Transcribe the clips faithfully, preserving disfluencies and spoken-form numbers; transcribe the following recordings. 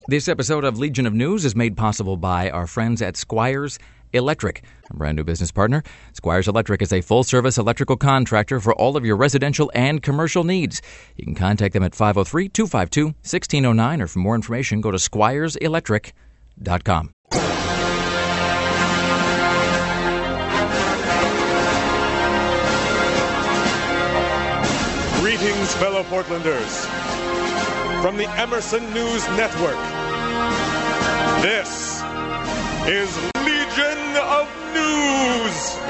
This episode of Legion of News is made possible by our friends at Squires Electric, a brand new business partner. Squires Electric is a full-service electrical contractor for all of your residential and commercial needs. You can contact them at five oh three, two five two, one six oh nine, or for more information, go to squires electric dot com. Greetings, fellow Portlanders, from the Emerson News Network. This is Legion of News.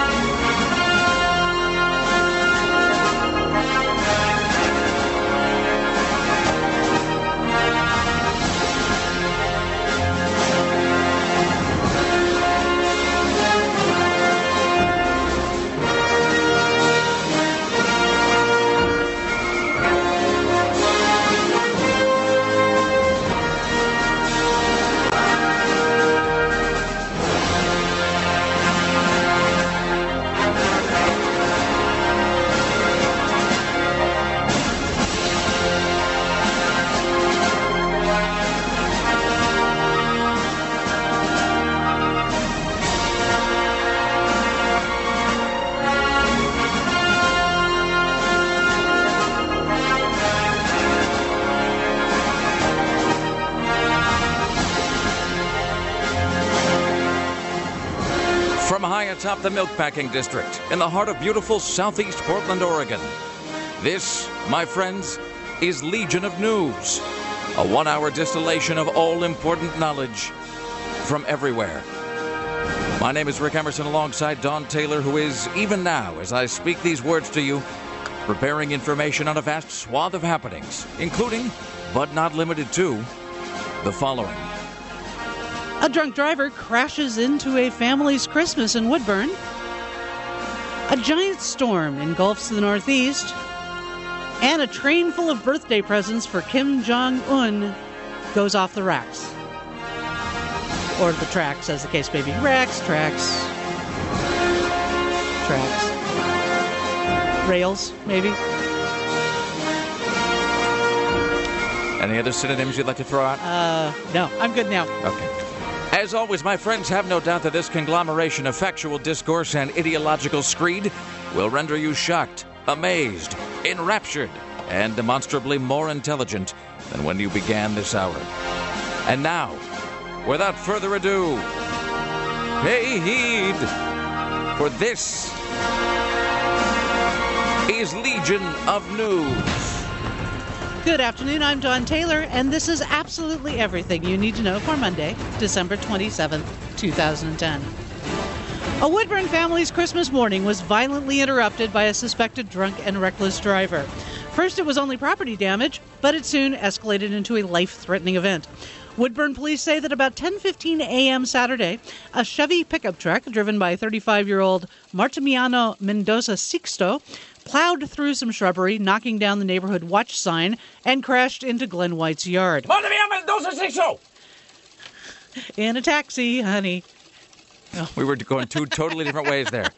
From high atop the Milkpacking District in the heart of beautiful southeast Portland, Oregon, this, my friends, is Legion of News, a one-hour distillation of all important knowledge from everywhere. My name is Rick Emerson alongside Don Taylor, who is, even now, as I speak these words to you, preparing information on a vast swath of happenings, including, but not limited to, the following. A drunk driver crashes into a family's Christmas in Woodburn. A giant storm engulfs the Northeast. And a train full of birthday presents for Kim Jong-un goes off the racks. Or the tracks, as the case may be. Racks, tracks. Tracks. Rails, maybe. Any other synonyms you'd like to throw out? Uh, no, I'm good now. Okay. As always, my friends, have no doubt that this conglomeration of factual discourse and ideological screed will render you shocked, amazed, enraptured, and demonstrably more intelligent than when you began this hour. And now, without further ado, pay heed, for this is Legion of News. Good afternoon, I'm Don Taylor, and this is absolutely everything you need to know for Monday, December twenty-seventh, two thousand ten. A Woodburn family's Christmas morning was violently interrupted by a suspected drunk and reckless driver. First, it was only property damage, but it soon escalated into a life-threatening event. Woodburn police say that about ten fifteen a.m. Saturday, a Chevy pickup truck driven by thirty-five-year-old Martimiano Mendoza Sixto plowed through some shrubbery, knocking down the neighborhood watch sign, and crashed into Glenn White's yard. Martimiano Mendoza Sixto! In a taxi, honey. Oh. We were going two totally different ways there.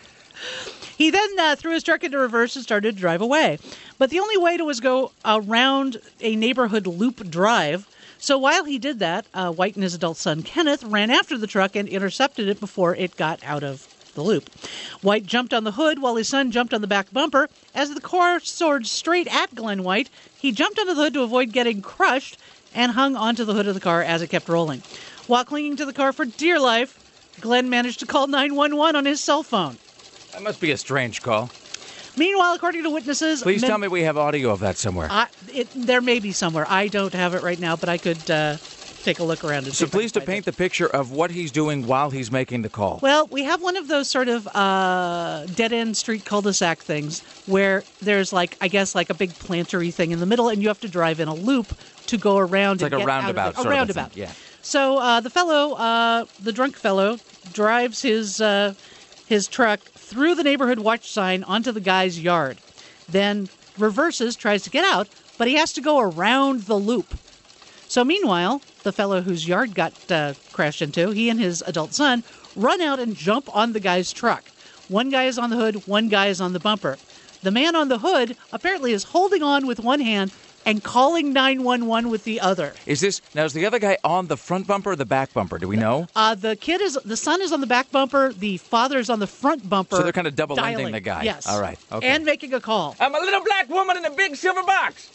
He then uh, threw his truck into reverse and started to drive away. But the only way to was go around a neighborhood loop drive. So while he did that, uh, White and his adult son, Kenneth, ran after the truck and intercepted it before it got out of the loop. White jumped on the hood while his son jumped on the back bumper. As the car soared straight at Glenn White, he jumped under the hood to avoid getting crushed and hung onto the hood of the car as it kept rolling. While clinging to the car for dear life, Glenn managed to call nine one one on his cell phone. That must be a strange call. Meanwhile, according to witnesses... Please men- tell me we have audio of that somewhere. I, it, there may be somewhere. I don't have it right now, but I could uh, take a look around and see. So please to paint the picture of what he's doing while he's making the call. Well, we have one of those sort of uh, dead-end street cul-de-sac things where there's, like, I guess, like a big plantery thing in the middle, and you have to drive in a loop to go around. It's and like a get roundabout. Out of sort a roundabout. Of a thing. Yeah. So uh, the fellow, uh, the drunk fellow, drives his uh, his truck through the neighborhood watch sign onto the guy's yard. Then reverses, tries to get out, but he has to go around the loop. So meanwhile, the fellow whose yard got uh, crashed into, he and his adult son, run out and jump on the guy's truck. One guy is on the hood, one guy is on the bumper. The man on the hood apparently is holding on with one hand, and calling nine one one with the other. Is this now? Is the other guy on the front bumper or the back bumper? Do we know? Uh, the kid is the son is on the back bumper. The father's on the front bumper. So they're kind of double ending dialing. the guy. Yes. All right. Okay. And making a call. I'm a little black woman in a big silver box.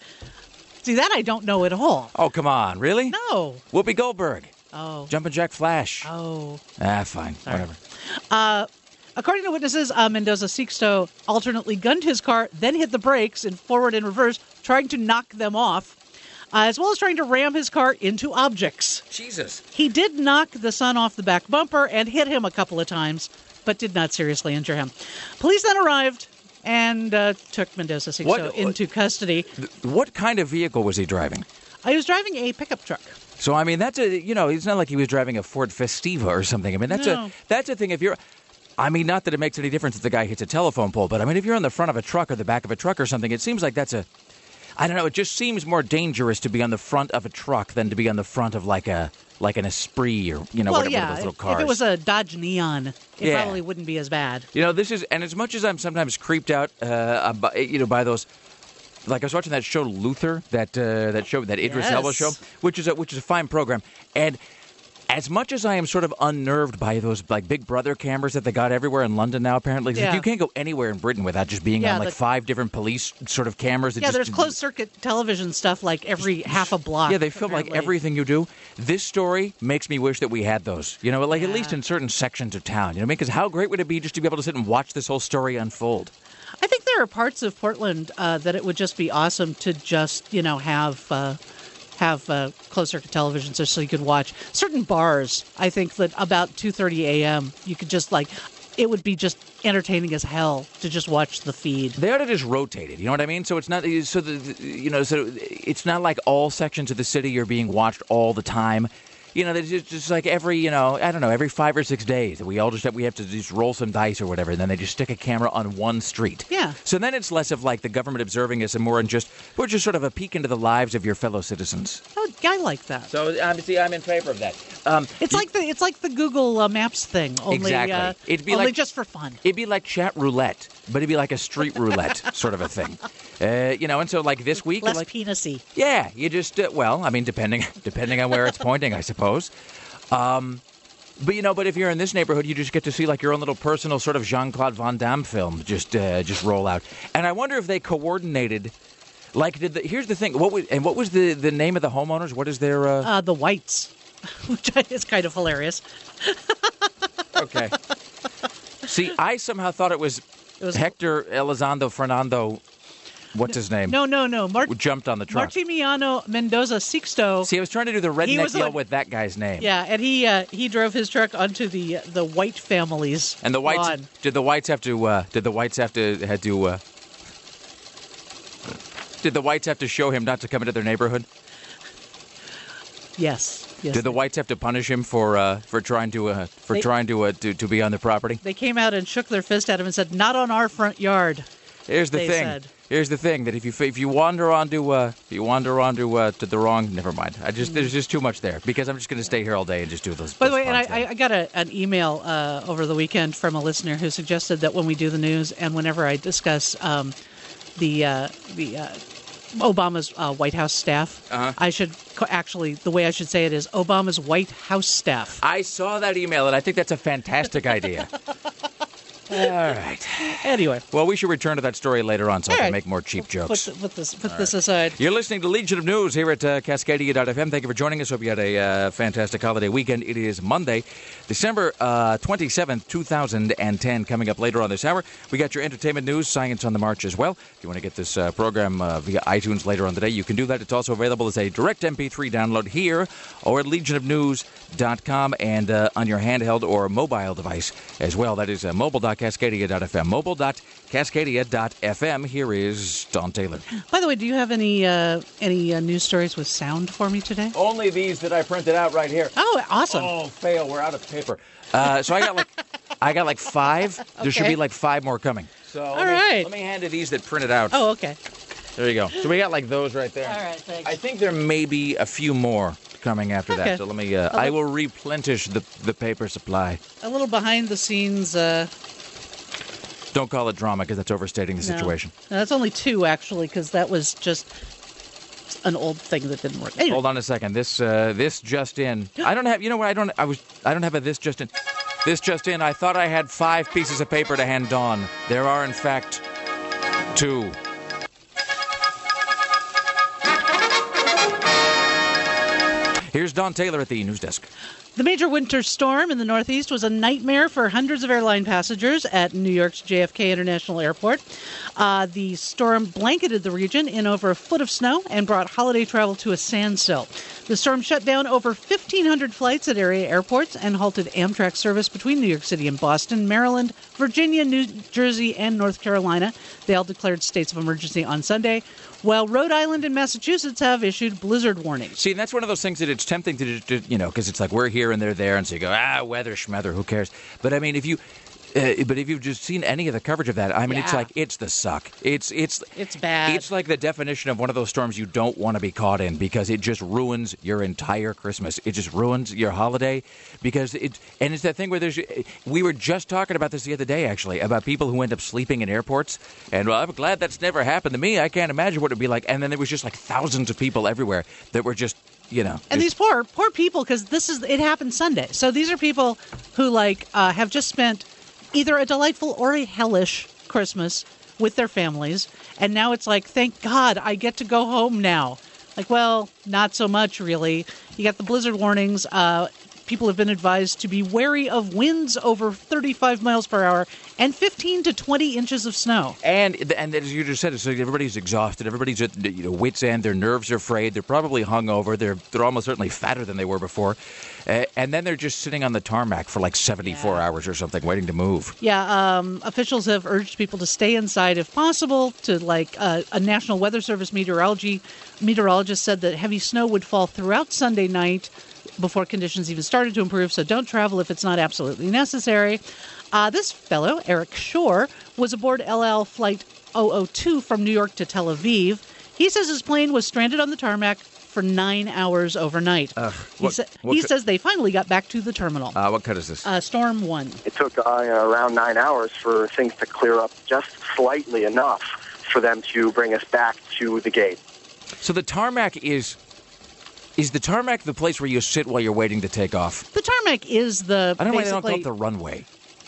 See, that I don't know at all. Oh, come on. Really? No. Whoopi Goldberg. Oh. Jumpin' Jack Flash. Oh. Ah, fine. Sorry. Whatever. Uh, according to witnesses, uh, Mendoza Sixto alternately gunned his car, then hit the brakes in forward and reverse, trying to knock them off, uh, as well as trying to ram his car into objects. Jesus. He did knock the son off the back bumper and hit him a couple of times, but did not seriously injure him. Police then arrived and uh, took Mendoza Sixto What- into custody. What kind of vehicle was he driving? I was driving a pickup truck. So, I mean, that's a, you know, it's not like he was driving a Ford Festiva or something. I mean, that's No. a, that's a thing if you're, I mean, not that it makes any difference if the guy hits a telephone pole, but I mean, if you're on the front of a truck or the back of a truck or something, it seems like that's a, I don't know, it just seems more dangerous to be on the front of a truck than to be on the front of like a, like an Esprit or, you know, Well, whatever yeah, those little if, cars. if it was a Dodge Neon, it Yeah. probably wouldn't be as bad. You know, this is, and as much as I'm sometimes creeped out, uh, by, you know, by those, like I was watching that show Luther, that uh, that show, that Idris Yes. Elba show, which is a, which is a fine program, and as much as I am sort of unnerved by those like Big Brother cameras that they got everywhere in London now, apparently, 'cause Yeah. you can't go anywhere in Britain without just being Yeah, on like the- five different police sort of cameras. That Yeah, just, there's closed circuit television stuff like every half a block. Yeah, they film like apparently. everything you do. This story makes me wish that we had those. You know, like at Yeah. least in certain sections of town. You know, because how great would it be just to be able to sit and watch this whole story unfold? I think there are parts of Portland uh, that it would just be awesome to just, you know, have uh, have uh, closed circuit television so, so you could watch certain bars. I think that about two thirty a.m. you could just like, it would be just entertaining as hell to just watch the feed. They ought to just rotate it. You know what I mean? So it's not so the you know so it's not like all sections of the city are being watched all the time. You know, it's just, just like every, you know, I don't know, every five or six days, we all just have, we have to just roll some dice or whatever, and then they just stick a camera on one street. Yeah. So then it's less of like the government observing us and more in just, we're just sort of a peek into the lives of your fellow citizens. Oh, I like that. So, um, see, I'm in favor of that. Um, It's like the it's like the Google uh, Maps thing, only Exactly. uh, It'd be only like- just for fun. It'd be like chat roulette, but it'd be like a street roulette sort of a thing. Uh, you know, and so like this week, Less like, penisy. yeah, you just, uh, well, I mean, depending depending on where it's pointing, I suppose. Um, but, you know, but if you're in this neighborhood, you just get to see like your own little personal sort of Jean-Claude Van Damme film just uh, just roll out. And I wonder if they coordinated, like, did the, here's the thing, what was, and what was the, the name of the homeowners? What is their, uh, Uh, the Whites, which is kind of hilarious. okay. See, I somehow thought it was, It was Hector Elizondo Fernando, what's his name? No, no, no. Mart- Who jumped on the truck. Martimiano Mendoza Sixto. See, I was trying to do the redneck was yell like- with that guy's name. Yeah, and he uh, he drove his truck onto the the White family's And the whites lawn. did the whites have to uh, did the whites have to had to uh, did the whites have to show him not to come into their neighborhood? Yes, yes. Did the whites have to punish him for uh, for trying to uh, for They- trying to, uh, to to be on the property? They came out and shook their fist at him and said, "Not on our front yard." Here's the they thing. said. Here's the thing that if you if you wander onto uh, if you wander onto uh, to the wrong, never mind. I just there's just too much there because I'm just going to stay here all day and just do those. By the those way, and fun I, things. I got a, an email uh, over the weekend from a listener who suggested that when we do the news and whenever I discuss um, the uh, the uh, Obama's uh, White House staff, Uh-huh. I should co- actually the way I should say it is Obama's White House staff. I saw that email and I think that's a fantastic idea. All right. Anyway, Well, we should return to that story later on so I All can right. make more cheap put, jokes. th- put this put this aside. You're listening to Legion of News here at uh, Cascadia dot f m. Thank you for joining us. Hope you had a uh, fantastic holiday weekend. It is Monday, December uh, twenty-seventh, two thousand ten. Coming up later on this hour, we got your entertainment news, Science on the March as well. If you want to get this uh, program uh, via iTunes later on today, you can do that. It's also available as a direct M P three download here or at legion of news dot com and uh, on your handheld or mobile device as well. That is uh, mobile dot cascadia dot f m. mobile dot cascadia dot f m. Here is Don Taylor. By the way, do you have any uh, any uh, news stories with sound for me today? Only these that I printed out right here. Oh, awesome! Oh, fail. We're out of paper. Uh, so I got like, I got like five. There should Okay. be like five more coming. So All let me, right. let me hand you these that printed out. Oh, okay. There you go. So we got like those right there. All right, thanks. I think there may be a few more coming after Okay. that. So let me. Uh, I will replenish the the paper supply. A little behind the scenes. Uh, Don't call it drama because that's overstating the no. situation. No, that's only two actually, because that was just an old thing that didn't work. Anyway. Hold on a second. This uh, this just in. I don't have. You know what? I don't. I was. I don't have a this just in. This just in. I thought I had five pieces of paper to hand Dawn. There are, in fact, two. Here's Don Taylor at the news desk. The major winter storm in the Northeast was a nightmare for hundreds of airline passengers at New York's J F K International Airport. Uh, the storm blanketed the region in over a foot of snow and brought holiday travel to a standstill. The storm shut down over fifteen hundred flights at area airports and halted Amtrak service between New York City and Boston, Maryland, Virginia, New Jersey, and North Carolina. They all declared states of emergency on Sunday, while Rhode Island and Massachusetts have issued blizzard warnings. See, and that's one of those things that it's tempting to, to you know, because it's like we're here and they're there, and so you go, ah, weather, schmether, who cares? But I mean, if you, uh, but if you've just seen any of the coverage of that, I mean, Yeah. it's like it's the suck. It's it's It's bad. It's like the definition of one of those storms you don't want to be caught in because it just ruins your entire Christmas. It just ruins your holiday because it, and it's that thing where there's. We were just talking about this the other day, actually, about people who end up sleeping in airports, and well, I'm glad that's never happened to me. I can't imagine what it'd be like. And then there was just like thousands of people everywhere that were just. You know, And just- these poor, poor people, because this is it happened Sunday. So these are people who like uh, have just spent either a delightful or a hellish Christmas with their families, and now it's like, thank God I get to go home now. Like, well, not so much really. You got the blizzard warnings. Uh, people have been advised to be wary of winds over thirty-five miles per hour and fifteen to twenty inches of snow. And and as you just said, so everybody's exhausted. Everybody's at you know, wits' end. Their nerves are frayed. They're probably hungover. They're they're almost certainly fatter than they were before. Uh, and then they're just sitting on the tarmac for like seventy-four Yeah. hours or something, waiting to move. Yeah, um, officials have urged people to stay inside if possible. To like uh, a National Weather Service meteorology meteorologist said that heavy snow would fall throughout Sunday night before conditions even started to improve. So don't travel if it's not absolutely necessary. Uh, this fellow, Eric Shore, was aboard El Al Flight oh oh two from New York to Tel Aviv. He says his plane was stranded on the tarmac for nine hours overnight. Ugh, he what- sa- what he co- says they finally got back to the terminal. Uh, what cut is this? Uh, storm one. It took uh, around nine hours for things to clear up just slightly enough for them to bring us back to the gate. So the tarmac is is the tarmac the place where you sit while you're waiting to take off? The tarmac is the I don't know why they don't call basically it the runway.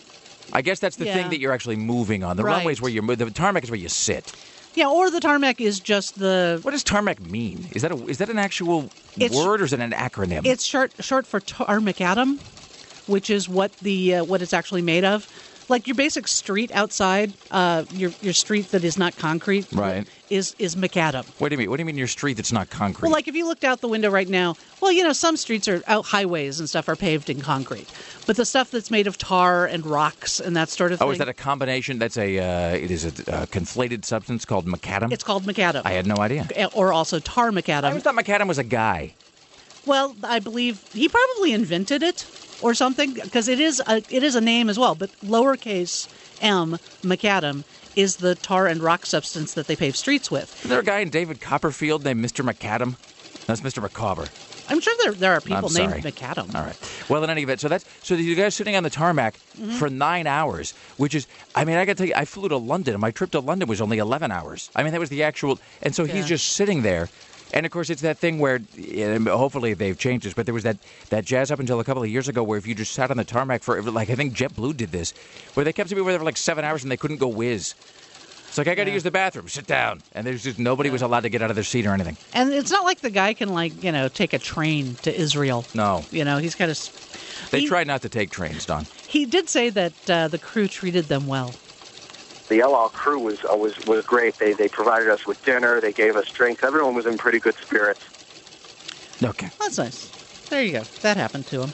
I guess that's the Yeah. thing that you're actually moving on. The Right. runway is where you're mo- the tarmac is where you sit. yeah, or the tarmac is just the What does tarmac mean? Is that a, is that an actual It's- word or is it an acronym? it's short short for tar macadam, which is what the uh, what it's actually made of. Like your basic street outside, uh, your your street that is not concrete, Right. is is macadam. What do you mean? What do you mean your street that's not concrete? Well, like if you looked out the window right now, well, you know, some streets are out highways and stuff are paved in concrete, but the stuff that's made of tar and rocks and that sort of thing. Oh, is that a combination? That's a, uh, it is a uh, conflated substance called macadam? It's called macadam, I had no idea. or also tar I macadam. always thought macadam was a guy. Well, I believe he probably invented it or something, because it is a, it is a name as well, but lowercase m, macadam, is the tar and rock substance that they pave streets with. Is there a guy in David Copperfield named Mister McAdam? That's Mister McCauber. I'm sure there there are people I'm named sorry. macadam. All right. Well, in any event, so that's so you guys sitting on the tarmac Mm-hmm. for nine hours, which is, I mean, I got to tell you, I flew to London, and my trip to London was only eleven hours. I mean, that was the actual, and so Yeah. he's just sitting there. And of course, it's that thing where, and hopefully they've changed this, but there was that, that jazz up until a couple of years ago where if you just sat on the tarmac for, like, I think JetBlue did this, where they kept people there for like seven hours and they couldn't go whiz. It's like, I got to Yeah. use the bathroom, sit down. And there's just nobody was allowed to get out of their seat or anything. And it's not like the guy can, like, you know, take a train to Israel. No. You know, he's kind of. They he, tried not to take trains, Don. He did say that uh, the crew treated them well. The El Al crew was uh, was was great. They they provided us with dinner. They gave us drinks. Everyone was in pretty good spirits. Okay. That's nice. There you go. That happened to him.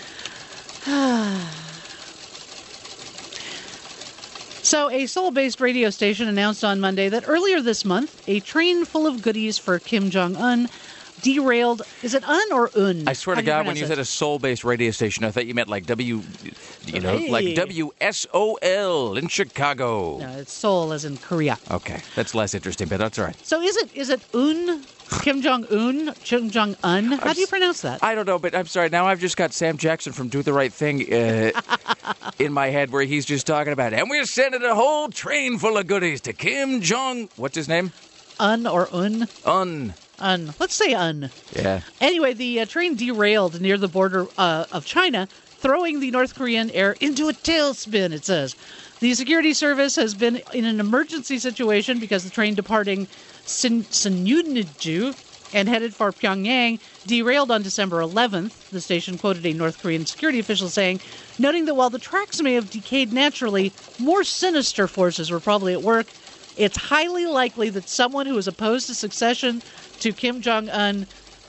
So, a Seoul-based radio station announced on Monday that earlier this month, a train full of goodies for Kim Jong-un derailed. Is it un or un? I swear How to do God, when pronounce you it? said a Seoul-based radio station, I thought you meant like W, you know, Hey. like W S O L in Chicago. No, it's Seoul as in Korea. Okay, that's less interesting, but that's all right. So is it is it un? Kim Jong-un? Kim Jong-un? How do you pronounce that? I don't know, but I'm sorry. Now I've just got Sam Jackson from Do the Right Thing uh, in my head where he's just talking about, and we're sending a whole train full of goodies to Kim Jong. What's his name? Un or un? Un. Un. Let's say un. Yeah. Anyway, the uh, train derailed near the border uh, of China, throwing the North Korean air into a tailspin, it says. The security service has been in an emergency situation because the train departing Sin- Sinuiju and headed for Pyongyang derailed on December eleventh. The station quoted a North Korean security official saying, noting that while the tracks may have decayed naturally, more sinister forces were probably at work. It's highly likely that someone who is opposed to succession to Kim Jong-un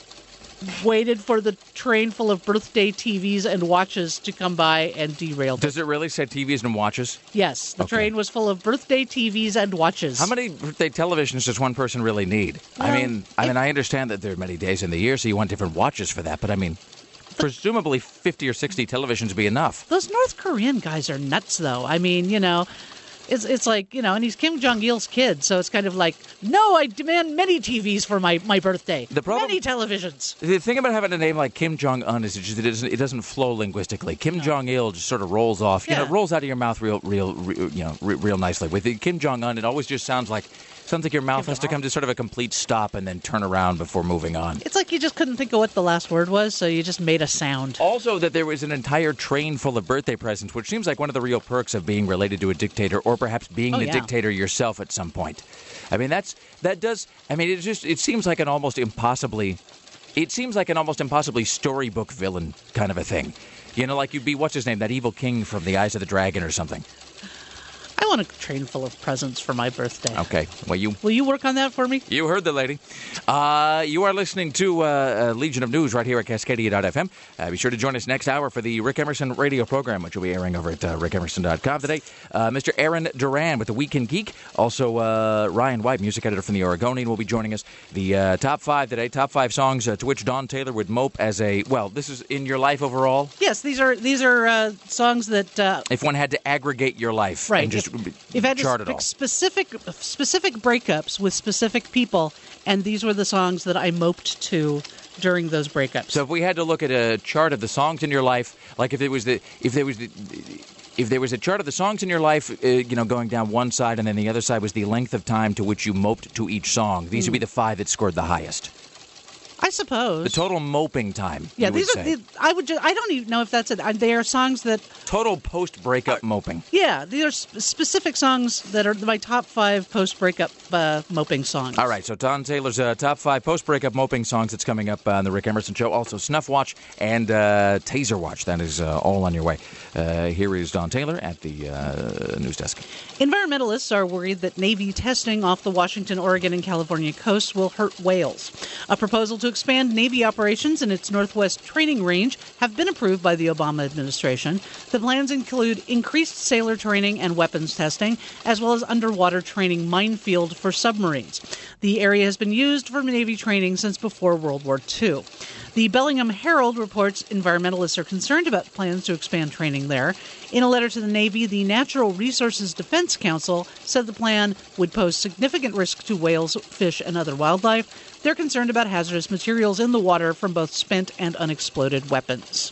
waited for the train full of birthday T Vs and watches to come by and derailed. Does it really say T Vs and watches? Yes, the Okay. train was full of birthday T Vs and watches. How many birthday televisions does one person really need? I Well, mean, I it- mean, I understand that there are many days in the year, so you want different watches for that. But I mean, presumably fifty or sixty televisions would be enough. Those North Korean guys are nuts, though. I mean, you know, it's it's like, you know, and he's Kim Jong-il's kid, so it's kind of like, no, I demand many T Vs for my, my birthday. The problem- Many televisions. The thing about having a name like Kim Jong-un is it, just, it, doesn't, it doesn't flow linguistically. Kim Jong-il just sort of rolls off. You know, Yeah. it rolls out of your mouth real, real, real you know, re- real nicely. With the Kim Jong-un, it always just sounds like something your mouth has to come to sort of a complete stop and then turn around before moving on. It's like you just couldn't think of what the last word was, so you just made a sound. Also, that there was an entire train full of birthday presents, which seems like one of the real perks of being related to a dictator, or perhaps being Oh, the yeah. dictator yourself at some point. I mean, that's that does. I mean, it just it seems like an almost impossibly, it seems like an almost impossibly storybook villain kind of a thing. You know, like you'd be what's his name, that evil king from The Eyes of the Dragon or something. I want a train full of presents for my birthday. Okay, well you. Will you work on that for me? You heard the lady. Uh, you are listening to uh, uh, Legion of News right here at Cascadia dot f m. Uh, be sure to join us next hour for the Rick Emerson radio program, which will be airing over at uh, rick emerson dot com today. Uh, Mister Aaron Duran with the Weekend Geek. Also, uh, Ryan White, music editor from the Oregonian, will be joining us. The uh, top five today, top five songs uh, to which Don Taylor would mope as a, well, this is in your life overall? Yes, these are these are uh, songs that uh, If one had to aggregate your life right. and just if, if I had to chart it pick all. specific specific breakups with specific people, and these were the songs that I moped to during those breakups. So if we had to look at a chart of the songs in your life, like if it was the if there was the if there was a chart of the songs in your life, uh, you know, going down one side and then the other side was the length of time to which you moped to each song, these would be the five that scored the highest. I suppose The total moping time. Yeah, you would these are. say. The, I would. Just, I don't even know if that's it. I- They are songs that. Total post-breakup moping. Yeah, these are sp- specific songs that are my top five post-breakup uh, moping songs. All right, so Don Taylor's uh, top five post-breakup moping songs that's coming up on the Rick Emerson Show. Also, Snuff Watch and uh, Taser Watch. That is uh, all on your way. Uh, here is Don Taylor at the uh, news desk. Environmentalists are worried that Navy testing off the Washington, Oregon, and California coasts will hurt whales. A proposal to expand Navy operations in its Northwest training range have been approved by the Obama administration. The plans include increased sailor training and weapons testing, as well as underwater training minefield for submarines. The area has been used for Navy training since before World War Two. The Bellingham Herald reports environmentalists are concerned about plans to expand training there. In a letter to the Navy, the Natural Resources Defense Council said the plan would pose significant risk to whales, fish, and other wildlife. They're concerned about hazardous materials in the water from both spent and unexploded weapons.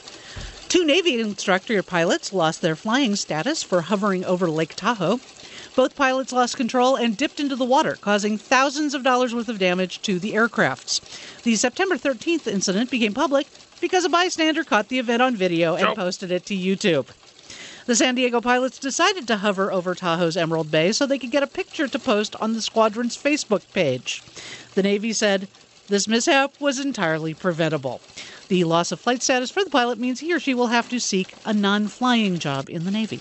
Two Navy instructor pilots lost their flying status for hovering over Lake Tahoe. Both pilots lost control and dipped into the water, causing thousands of dollars worth of damage to the aircrafts. The September thirteenth incident became public because a bystander caught the event on video and posted it to YouTube. The San Diego pilots decided to hover over Tahoe's Emerald Bay so they could get a picture to post on the squadron's Facebook page. The Navy said this mishap was entirely preventable. The loss of flight status for the pilot means he or she will have to seek a non-flying job in the Navy.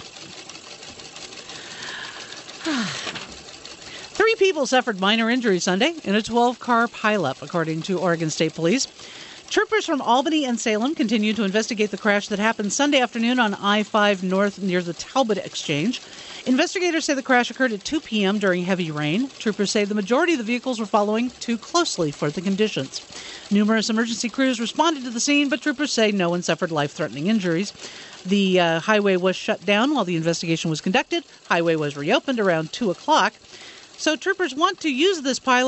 Three people suffered minor injuries Sunday in a twelve-car pileup, according to Oregon State Police. Troopers from Albany and Salem continue to investigate the crash that happened Sunday afternoon on I five North near the Talbot Exchange. Investigators say the crash occurred at two p.m. during heavy rain. Troopers say the majority of the vehicles were following too closely for the conditions. Numerous emergency crews responded to the scene, but troopers say no one suffered life-threatening injuries. The uh, highway was shut down while the investigation was conducted. Highway was reopened around two o'clock. So troopers want to use this pileup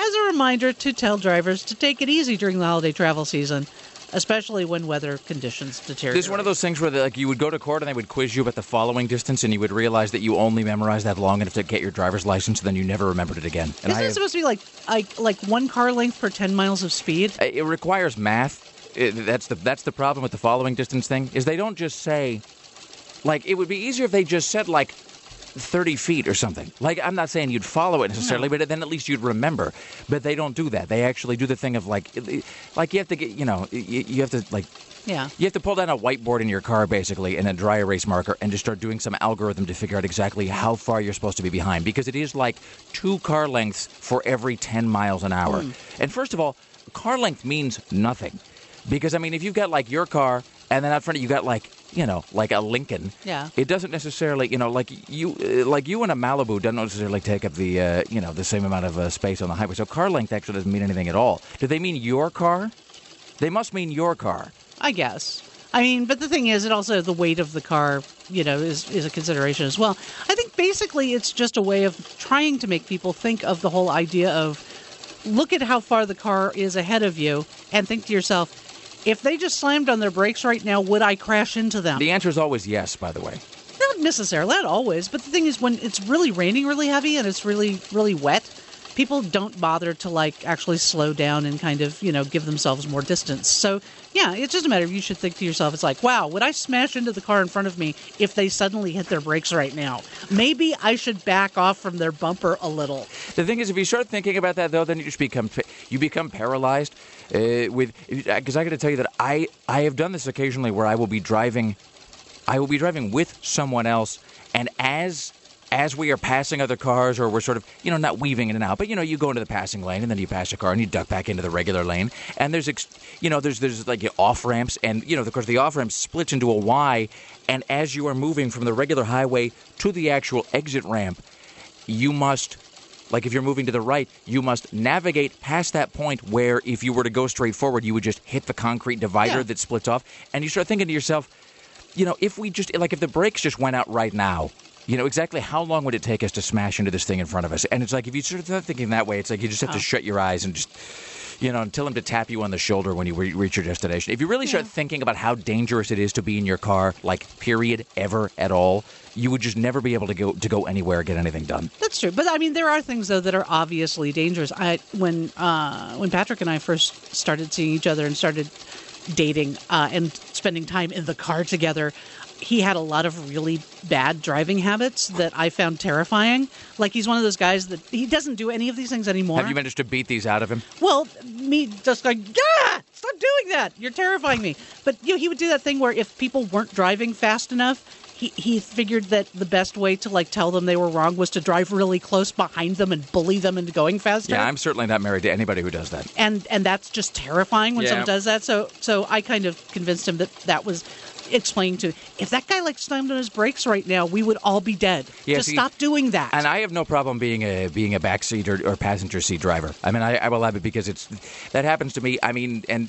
as a reminder to tell drivers to take it easy during the holiday travel season, especially when weather conditions deteriorate. This is one of those things where like you would go to court and they would quiz you about the following distance, and you would realize that you only memorized that long enough to get your driver's license, and then you never remembered it again. And Isn't I, it supposed to be like, like like one car length per ten miles of speed? It requires math. It, that's the that's the problem with the following distance thing, is they don't just say, like, it would be easier if they just said, like, thirty feet or something. Like, I'm not saying you'd follow it necessarily, no. but then at least you'd remember. But they don't do that. They actually do the thing of, like, like you have to get, you know, you, you have to, like, yeah. you have to pull down a whiteboard in your car, basically, and a dry erase marker, and just start doing some algorithm to figure out exactly how far you're supposed to be behind. Because it is like two car lengths for every ten miles an hour. Mm. And first of all, car length means nothing. Because, I mean, if you've got, like, your car, and then out front you got, like, you know, like a Lincoln. Yeah. It doesn't necessarily, you know, like you uh, like you and a Malibu don't necessarily take up the, uh, you know, the same amount of uh, space on the highway. So car length actually doesn't mean anything at all. Do they mean your car? They must mean your car. I guess. I mean, but the thing is, it also, the weight of the car, you know, is, is a consideration as well. I think basically it's just a way of trying to make people think of the whole idea of, look at how far the car is ahead of you and think to yourself, if they just slammed on their brakes right now, would I crash into them? The answer is always yes, by the way. Not necessarily, not always. But the thing is, when it's really raining really heavy and it's really, really wet, people don't bother to, like, actually slow down and kind of, you know, give themselves more distance. So, yeah, it's just a matter of, you should think to yourself, it's like, wow, would I smash into the car in front of me if they suddenly hit their brakes right now? Maybe I should back off from their bumper a little. The thing is, if you start thinking about that, though, then you just become, you become paralyzed. Uh, with because I got to tell you that I, I have done this occasionally where I will be driving, I will be driving with someone else, and as as we are passing other cars, or we're sort of, you know, not weaving in and out, but, you know, you go into the passing lane and then you pass a car and you duck back into the regular lane, and there's, you know, there's there's like off ramps, and, you know, of course the off ramp splits into a Y, and as you are moving from the regular highway to the actual exit ramp, you must. Like, if you're moving to the right, you must navigate past that point where, if you were to go straight forward, you would just hit the concrete divider yeah. that splits off. And you start thinking to yourself, you know, if we just, like, if the brakes just went out right now, you know, exactly how long would it take us to smash into this thing in front of us? And it's like, if you start thinking that way, it's like you just have oh. to shut your eyes and just, you know, and tell him to tap you on the shoulder when you re- reach your destination. If you really start yeah. thinking about how dangerous it is to be in your car, like, period, ever, at all, you would just never be able to go to go anywhere or get anything done. That's true. But, I mean, there are things, though, that are obviously dangerous. I when uh, when Patrick and I first started seeing each other and started dating uh, and spending time in the car together, he had a lot of really bad driving habits that I found terrifying. Like, he's one of those guys that he doesn't do any of these things anymore. Have you managed to beat these out of him? Well, me just like, yeah, stop doing that. You're terrifying me. But, you know, he would do that thing where if people weren't driving fast enough, He, he figured that the best way to, like, tell them they were wrong was to drive really close behind them and bully them into going faster. Yeah, I'm certainly not married to anybody who does that. And and that's just terrifying when yeah. someone does that. So so I kind of convinced him that that was explaining to, if that guy, like, slammed on his brakes right now, we would all be dead. Yeah, Just see, stop doing that. And I have no problem being a being a backseat or, or passenger seat driver. I mean, I, I will have it because it's that happens to me. I mean, and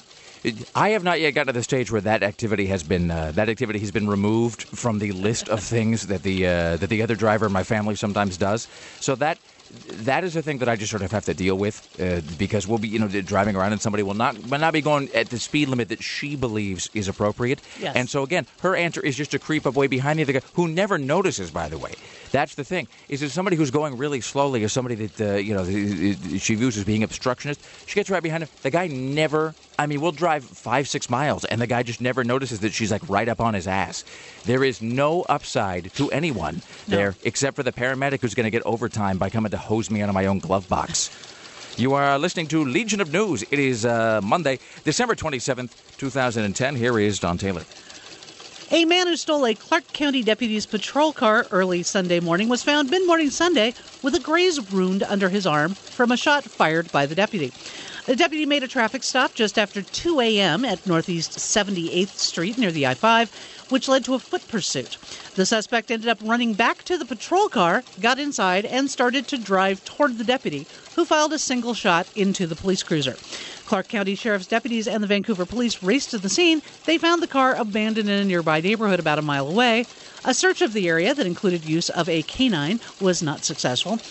I have not yet gotten to the stage where that activity has been uh, that activity has been removed from the list of things that the uh, that the other driver in my family sometimes does. So that that is a thing that I just sort of have to deal with uh, because we'll be, you know, driving around and somebody will not will not be going at the speed limit that she believes is appropriate. Yes. And so again, her answer is just to creep up way behind the other guy who never notices. By the way, that's the thing. Is it somebody who's going really slowly, or somebody that uh, you know she views as being obstructionist? She gets right behind him. The guy never. I mean, we'll drive five, six miles, and the guy just never notices that she's, like, right up on his ass. There is no upside to anyone no. there except for the paramedic who's going to get overtime by coming to hose me out of my own glove box. You are listening to Legion of News. It is uh, Monday, December twenty-seventh, twenty ten. Here is Don Taylor. A man who stole a Clark County deputy's patrol car early Sunday morning was found mid-morning Sunday with a graze wound under his arm from a shot fired by the deputy. The deputy made a traffic stop just after two a.m. at Northeast seventy-eighth Street near the I five, which led to a foot pursuit. The suspect ended up running back to the patrol car, got inside, and started to drive toward the deputy, who fired a single shot into the police cruiser. Clark County Sheriff's deputies and the Vancouver Police raced to the scene. They found the car abandoned in a nearby neighborhood about a mile away. A search of the area that included use of a canine was not successful.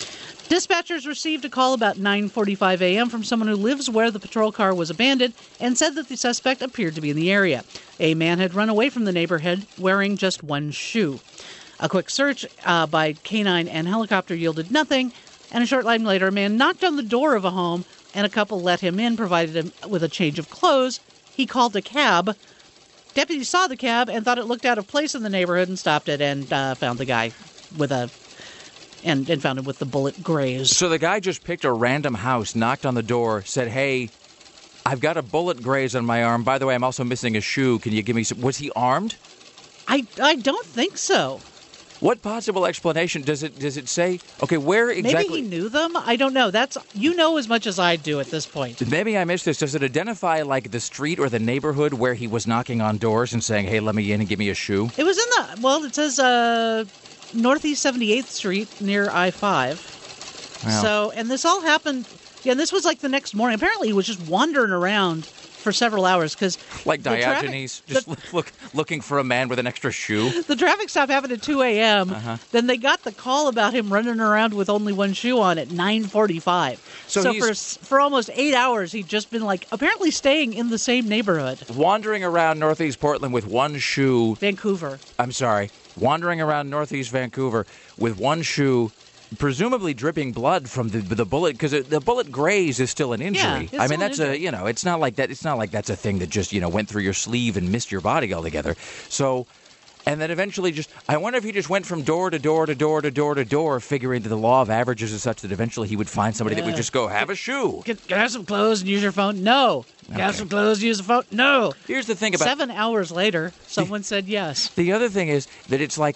Dispatchers received a call about nine forty-five a.m. from someone who lives where the patrol car was abandoned and said that the suspect appeared to be in the area. A man had run away from the neighborhood wearing just one shoe. A quick search uh, by canine and helicopter yielded nothing, and a short time later, a man knocked on the door of a home, and a couple let him in, provided him with a change of clothes. He called a cab. Deputies saw the cab and thought it looked out of place in the neighborhood and stopped it and uh, found the guy with a... And, and found him with the bullet graze. So the guy just picked a random house, knocked on the door, said, hey, I've got a bullet graze on my arm. By the way, I'm also missing a shoe. Can you give me some... Was he armed? I, I don't think so. What possible explanation does it does it say? Okay, where exactly... Maybe he knew them? I don't know. That's you know as much as I do at this point. Maybe I missed this. Does it identify, like, the street or the neighborhood where he was knocking on doors and saying, hey, let me in and give me a shoe? It was in the... Well, it says... uh. Northeast seventy-eighth Street near I five. Wow. So, and this all happened, yeah, and this was like the next morning. Apparently he was just wandering around for several hours because... Like Diogenes, traffic, just the, look, looking for a man with an extra shoe. The traffic stop happened at two a.m. Uh-huh. Then they got the call about him running around with only one shoe on at nine forty-five. So, so for, for almost eight hours, he'd just been, like, apparently staying in the same neighborhood. Wandering around Northeast Portland with one shoe... Vancouver. I'm sorry. Wandering around Northeast Vancouver with one shoe, presumably dripping blood from the the bullet, because the bullet graze is still an injury. Yeah, I mean, that's a you know, it's not like that. It's not like that's a thing that just you know went through your sleeve and missed your body altogether. So, and then eventually, just I wonder if he just went from door to door to door to door to door, figuring that the law of averages is such that eventually he would find somebody yeah. that would just go have a shoe. Can, can I have some clothes and use your phone? No. Can I have some clothes and use the phone? No. Here's the thing about... Seven hours later, someone said yes. The other thing is that it's like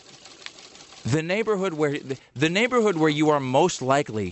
the neighborhood where the, the neighborhood where you are most likely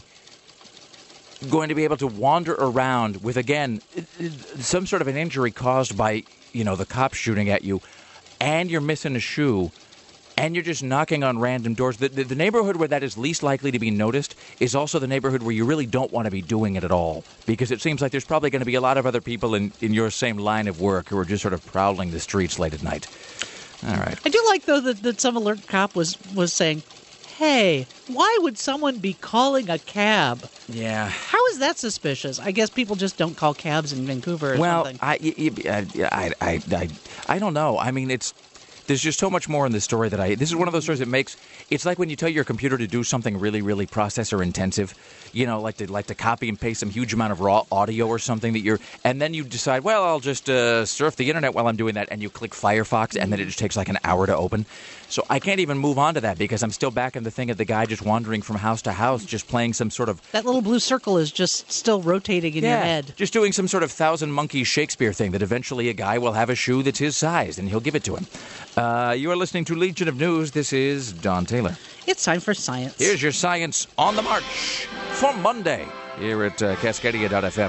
going to be able to wander around with, again, some sort of an injury caused by, you know, the cops shooting at you, and you're missing a shoe, and you're just knocking on random doors. The, the, the neighborhood where that is least likely to be noticed is also the neighborhood where you really don't want to be doing it at all, because it seems like there's probably going to be a lot of other people in, in your same line of work who are just sort of prowling the streets late at night. All right. I do like, though, that, that some alert cop was, was saying, hey, why would someone be calling a cab? Yeah. How is that suspicious? I guess people just don't call cabs in Vancouver or well, something. Well, I, I, I, I, I don't know. I mean, it's... There's just so much more in this story that I... This is one of those stories that makes... It's like when you tell your computer to do something really, really processor intensive. You know, like to like to copy and paste some huge amount of raw audio or something that you're... And then you decide, well, I'll just uh, surf the internet while I'm doing that. And you click Firefox, and then it just takes like an hour to open. So I can't even move on to that because I'm still back in the thing of the guy just wandering from house to house, just playing some sort of... That little blue circle is just still rotating in yeah, your head. Just doing some sort of Thousand Monkeys Shakespeare thing that eventually a guy will have a shoe that's his size, and he'll give it to him. Uh, you are listening to Legion of News. This is Don Taylor. It's time for science. Here's your science on the march for Monday here at uh, Cascadia dot f m.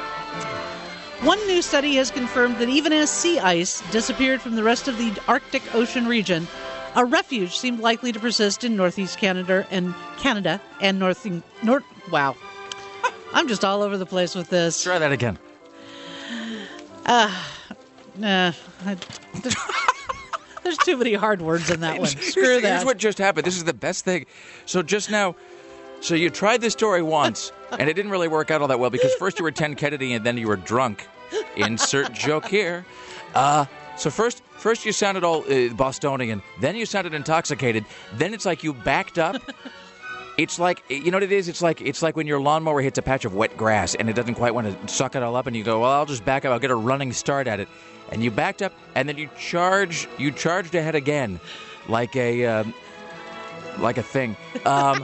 One new study has confirmed that even as sea ice disappeared from the rest of the Arctic Ocean region, a refuge seemed likely to persist in northeast Canada and Canada and north north. Wow, I'm just all over the place with this. Try that again. Uh, uh I, there's, there's too many hard words in that one. Screw here's, that. Here's what just happened. This is the best thing. So just now, so you tried this story once, and it didn't really work out all that well because first you were Ted Kennedy and then you were drunk. Insert joke here. Uh, so first, first you sounded all uh, Bostonian, then you sounded intoxicated, then it's like you backed up. It's like, you know what it is? It's like it's like when your lawnmower hits a patch of wet grass and it doesn't quite want to suck it all up, and you go, well, I'll just back up. I'll get a running start at it. And you backed up, and then you charge, you charged ahead again, like a, um, like a thing. Um,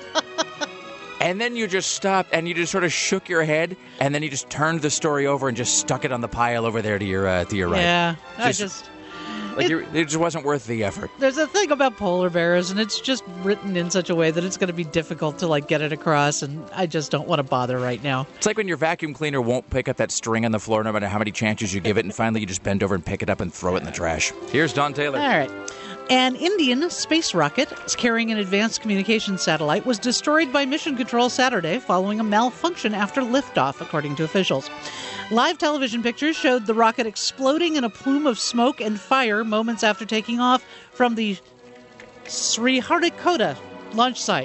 and then you just stopped, and you just sort of shook your head, and then you just turned the story over and just stuck it on the pile over there to your uh, to your right. Yeah, just, I just. Like it, it just wasn't worth the effort. There's a thing about polar bears, and it's just written in such a way that it's going to be difficult to like get it across, and I just don't want to bother right now. It's like when your vacuum cleaner won't pick up that string on the floor no matter how many chances you give it, and finally you just bend over and pick it up and throw it in the trash. Here's Don Taylor. All right. An Indian space rocket carrying an advanced communications satellite was destroyed by Mission Control Saturday following a malfunction after liftoff, according to officials. Live television pictures showed the rocket exploding in a plume of smoke and fire moments after taking off from the Sriharikota launch site.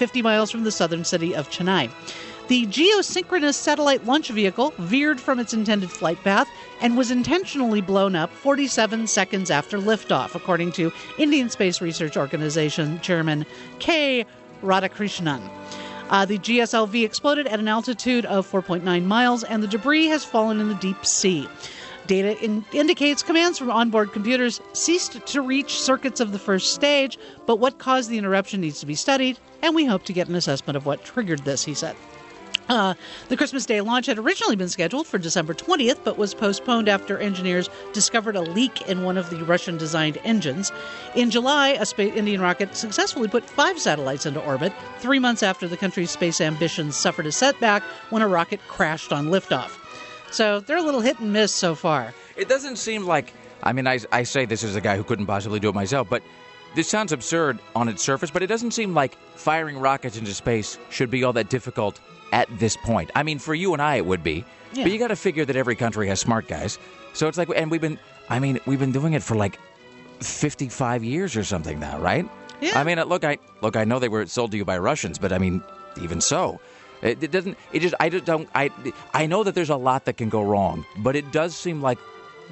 fifty miles from the southern city of Chennai. The geosynchronous satellite launch vehicle veered from its intended flight path and was intentionally blown up forty-seven seconds after liftoff, according to Indian Space Research Organization Chairman K. Radhakrishnan. Uh, the G S L V exploded at an altitude of four point nine miles, and the debris has fallen in the deep sea. Data in- indicates commands from onboard computers ceased to reach circuits of the first stage, but what caused the interruption needs to be studied, and we hope to get an assessment of what triggered this, he said. Uh, the Christmas Day launch had originally been scheduled for December twentieth, but was postponed after engineers discovered a leak in one of the Russian-designed engines. In July, a space Indian rocket successfully put five satellites into orbit, three months after the country's space ambitions suffered a setback when a rocket crashed on liftoff. So they're a little hit and miss so far. It doesn't seem like, I mean, I, I say this as a guy who couldn't possibly do it myself, but this sounds absurd on its surface, but it doesn't seem like firing rockets into space should be all that difficult at this point. I mean, for you and I, it would be. Yeah. But you got to figure that every country has smart guys. So it's like, and we've been, I mean, we've been doing it for like fifty-five years or something now, right? Yeah. I mean, look, I look, I know they were sold to you by Russians, but I mean, even so, it, it doesn't. It just, I just don't. I, I know that there's a lot that can go wrong, but it does seem like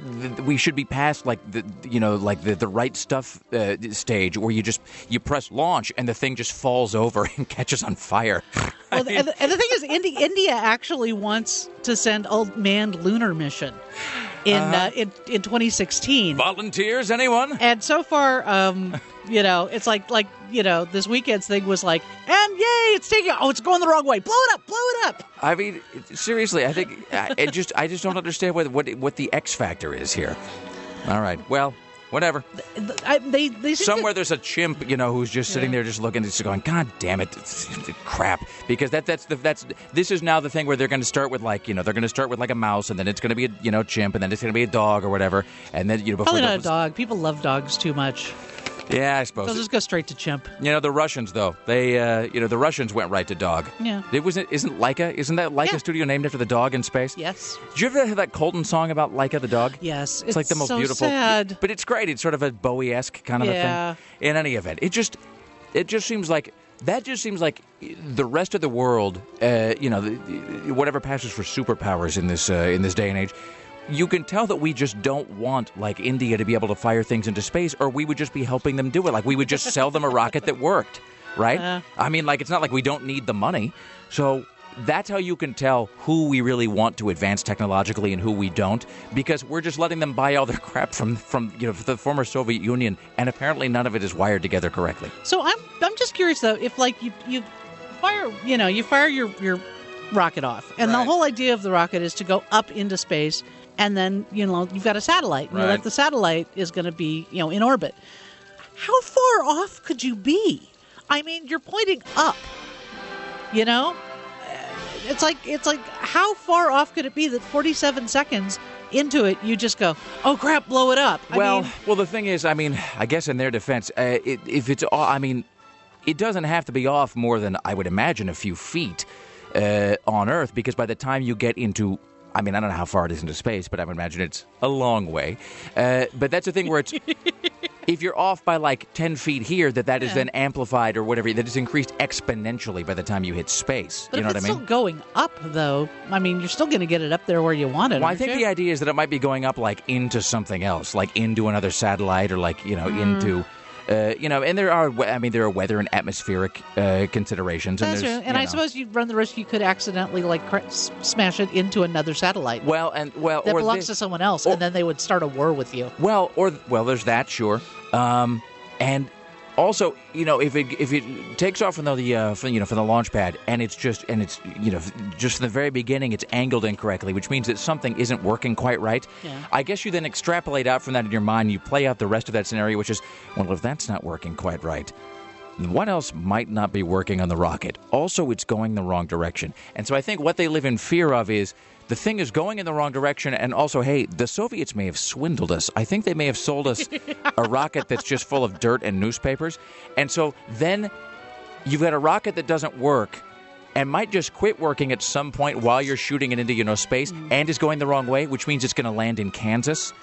we should be past like the you know like the, the right stuff uh, stage where you just you press launch and the thing just falls over and catches on fire. Well, and, the, and the thing is, Indi- India actually wants to send a manned lunar mission in uh-huh. uh, in in twenty sixteen. Volunteers, anyone? And so far, um, you know, it's like like you know, this weekend's thing was like, and yay, it's taking. Oh, it's going the wrong way. Blow it up, blow it up. I mean, seriously, I think it just I just don't understand what what what the X factor is here. All right, well. Whatever. I, they, they Somewhere to... there's a chimp, you know, who's just sitting yeah. there, just looking, just going, "God damn it, crap!" Because that that's the that's this is now the thing where they're going to start with like, you know, they're going to start with like a mouse, and then it's going to be a you know chimp, and then it's going to be a dog or whatever, and then you know before probably not a dog. People love dogs too much. Yeah, I suppose. They'll just go straight to chimp. You know, the Russians, though, they, uh, you know, the Russians went right to dog. Yeah. It wasn't, isn't Laika, isn't that Laika yeah. studio named after the dog in space? Yes. Did you ever have that Colton song about Laika the dog? Yes. It's, it's like the most so beautiful. sad. But it's great. It's sort of a Bowie-esque kind of yeah. a thing. In any event, it just, it just seems like, that just seems like the rest of the world, uh, you know, the, whatever passes for superpowers in this, uh, in this day and age, you can tell that we just don't want, like, India to be able to fire things into space, or we would just be helping them do it. Like, we would just sell them a rocket that worked, right? Uh, I mean, like, it's not like we don't need the money. So that's how you can tell who we really want to advance technologically and who we don't, because we're just letting them buy all their crap from, from you know, the former Soviet Union, and apparently none of it is wired together correctly. So I'm I'm just curious, though, if, like, you, you fire, you know, you fire your, your rocket off, and right. the whole idea of the rocket is to go up into space. And then, you know, you've got a satellite. And right. like the satellite is going to be, you know, in orbit. How far off could you be? I mean, you're pointing up. You know? It's like, it's like, how far off could it be that forty-seven seconds into it, you just go, oh, crap, blow it up? I well, mean, well, the thing is, I mean, I guess in their defense, uh, it, if it's, I mean, it doesn't have to be off more than, I would imagine, a few feet uh, on Earth, because by the time you get into, I mean, I don't know how far it is into space, but I would imagine it's a long way. Uh, but that's the thing where it's, if you're off by like ten feet here, that that yeah. is then amplified or whatever, that is increased exponentially by the time you hit space. But you know if what it's I mean? still going up, though, I mean, you're still going to get it up there where you want it. Well, I think you? the idea is that it might be going up like into something else, like into another satellite or like, you know, mm. into... Uh, you know, and there are, I mean, there are weather and atmospheric uh, considerations. That's and true. And I know. suppose you'd run the risk you could accidentally, like, cr- smash it into another satellite. Well, and well, that or belongs the, to someone else, or, and then they would start a war with you. Well, or well, there's that, sure. Um, and also, you know, if it if it takes off from the, the uh, from, you know, from the launch pad, and it's just and it's you know just from the very beginning, it's angled incorrectly, which means that something isn't working quite right. Yeah. I guess you then extrapolate out from that in your mind. You play out the rest of that scenario, which is, well, if that's not working quite right, what else might not be working on the rocket? Also, it's going the wrong direction. And so I think what they live in fear of is the thing is going in the wrong direction, and also, hey, the Soviets may have swindled us. I think they may have sold us a rocket that's just full of dirt and newspapers. And so then you've got a rocket that doesn't work and might just quit working at some point while you're shooting it into, you know, space, mm. and is going the wrong way, which means it's going to land in Kansas.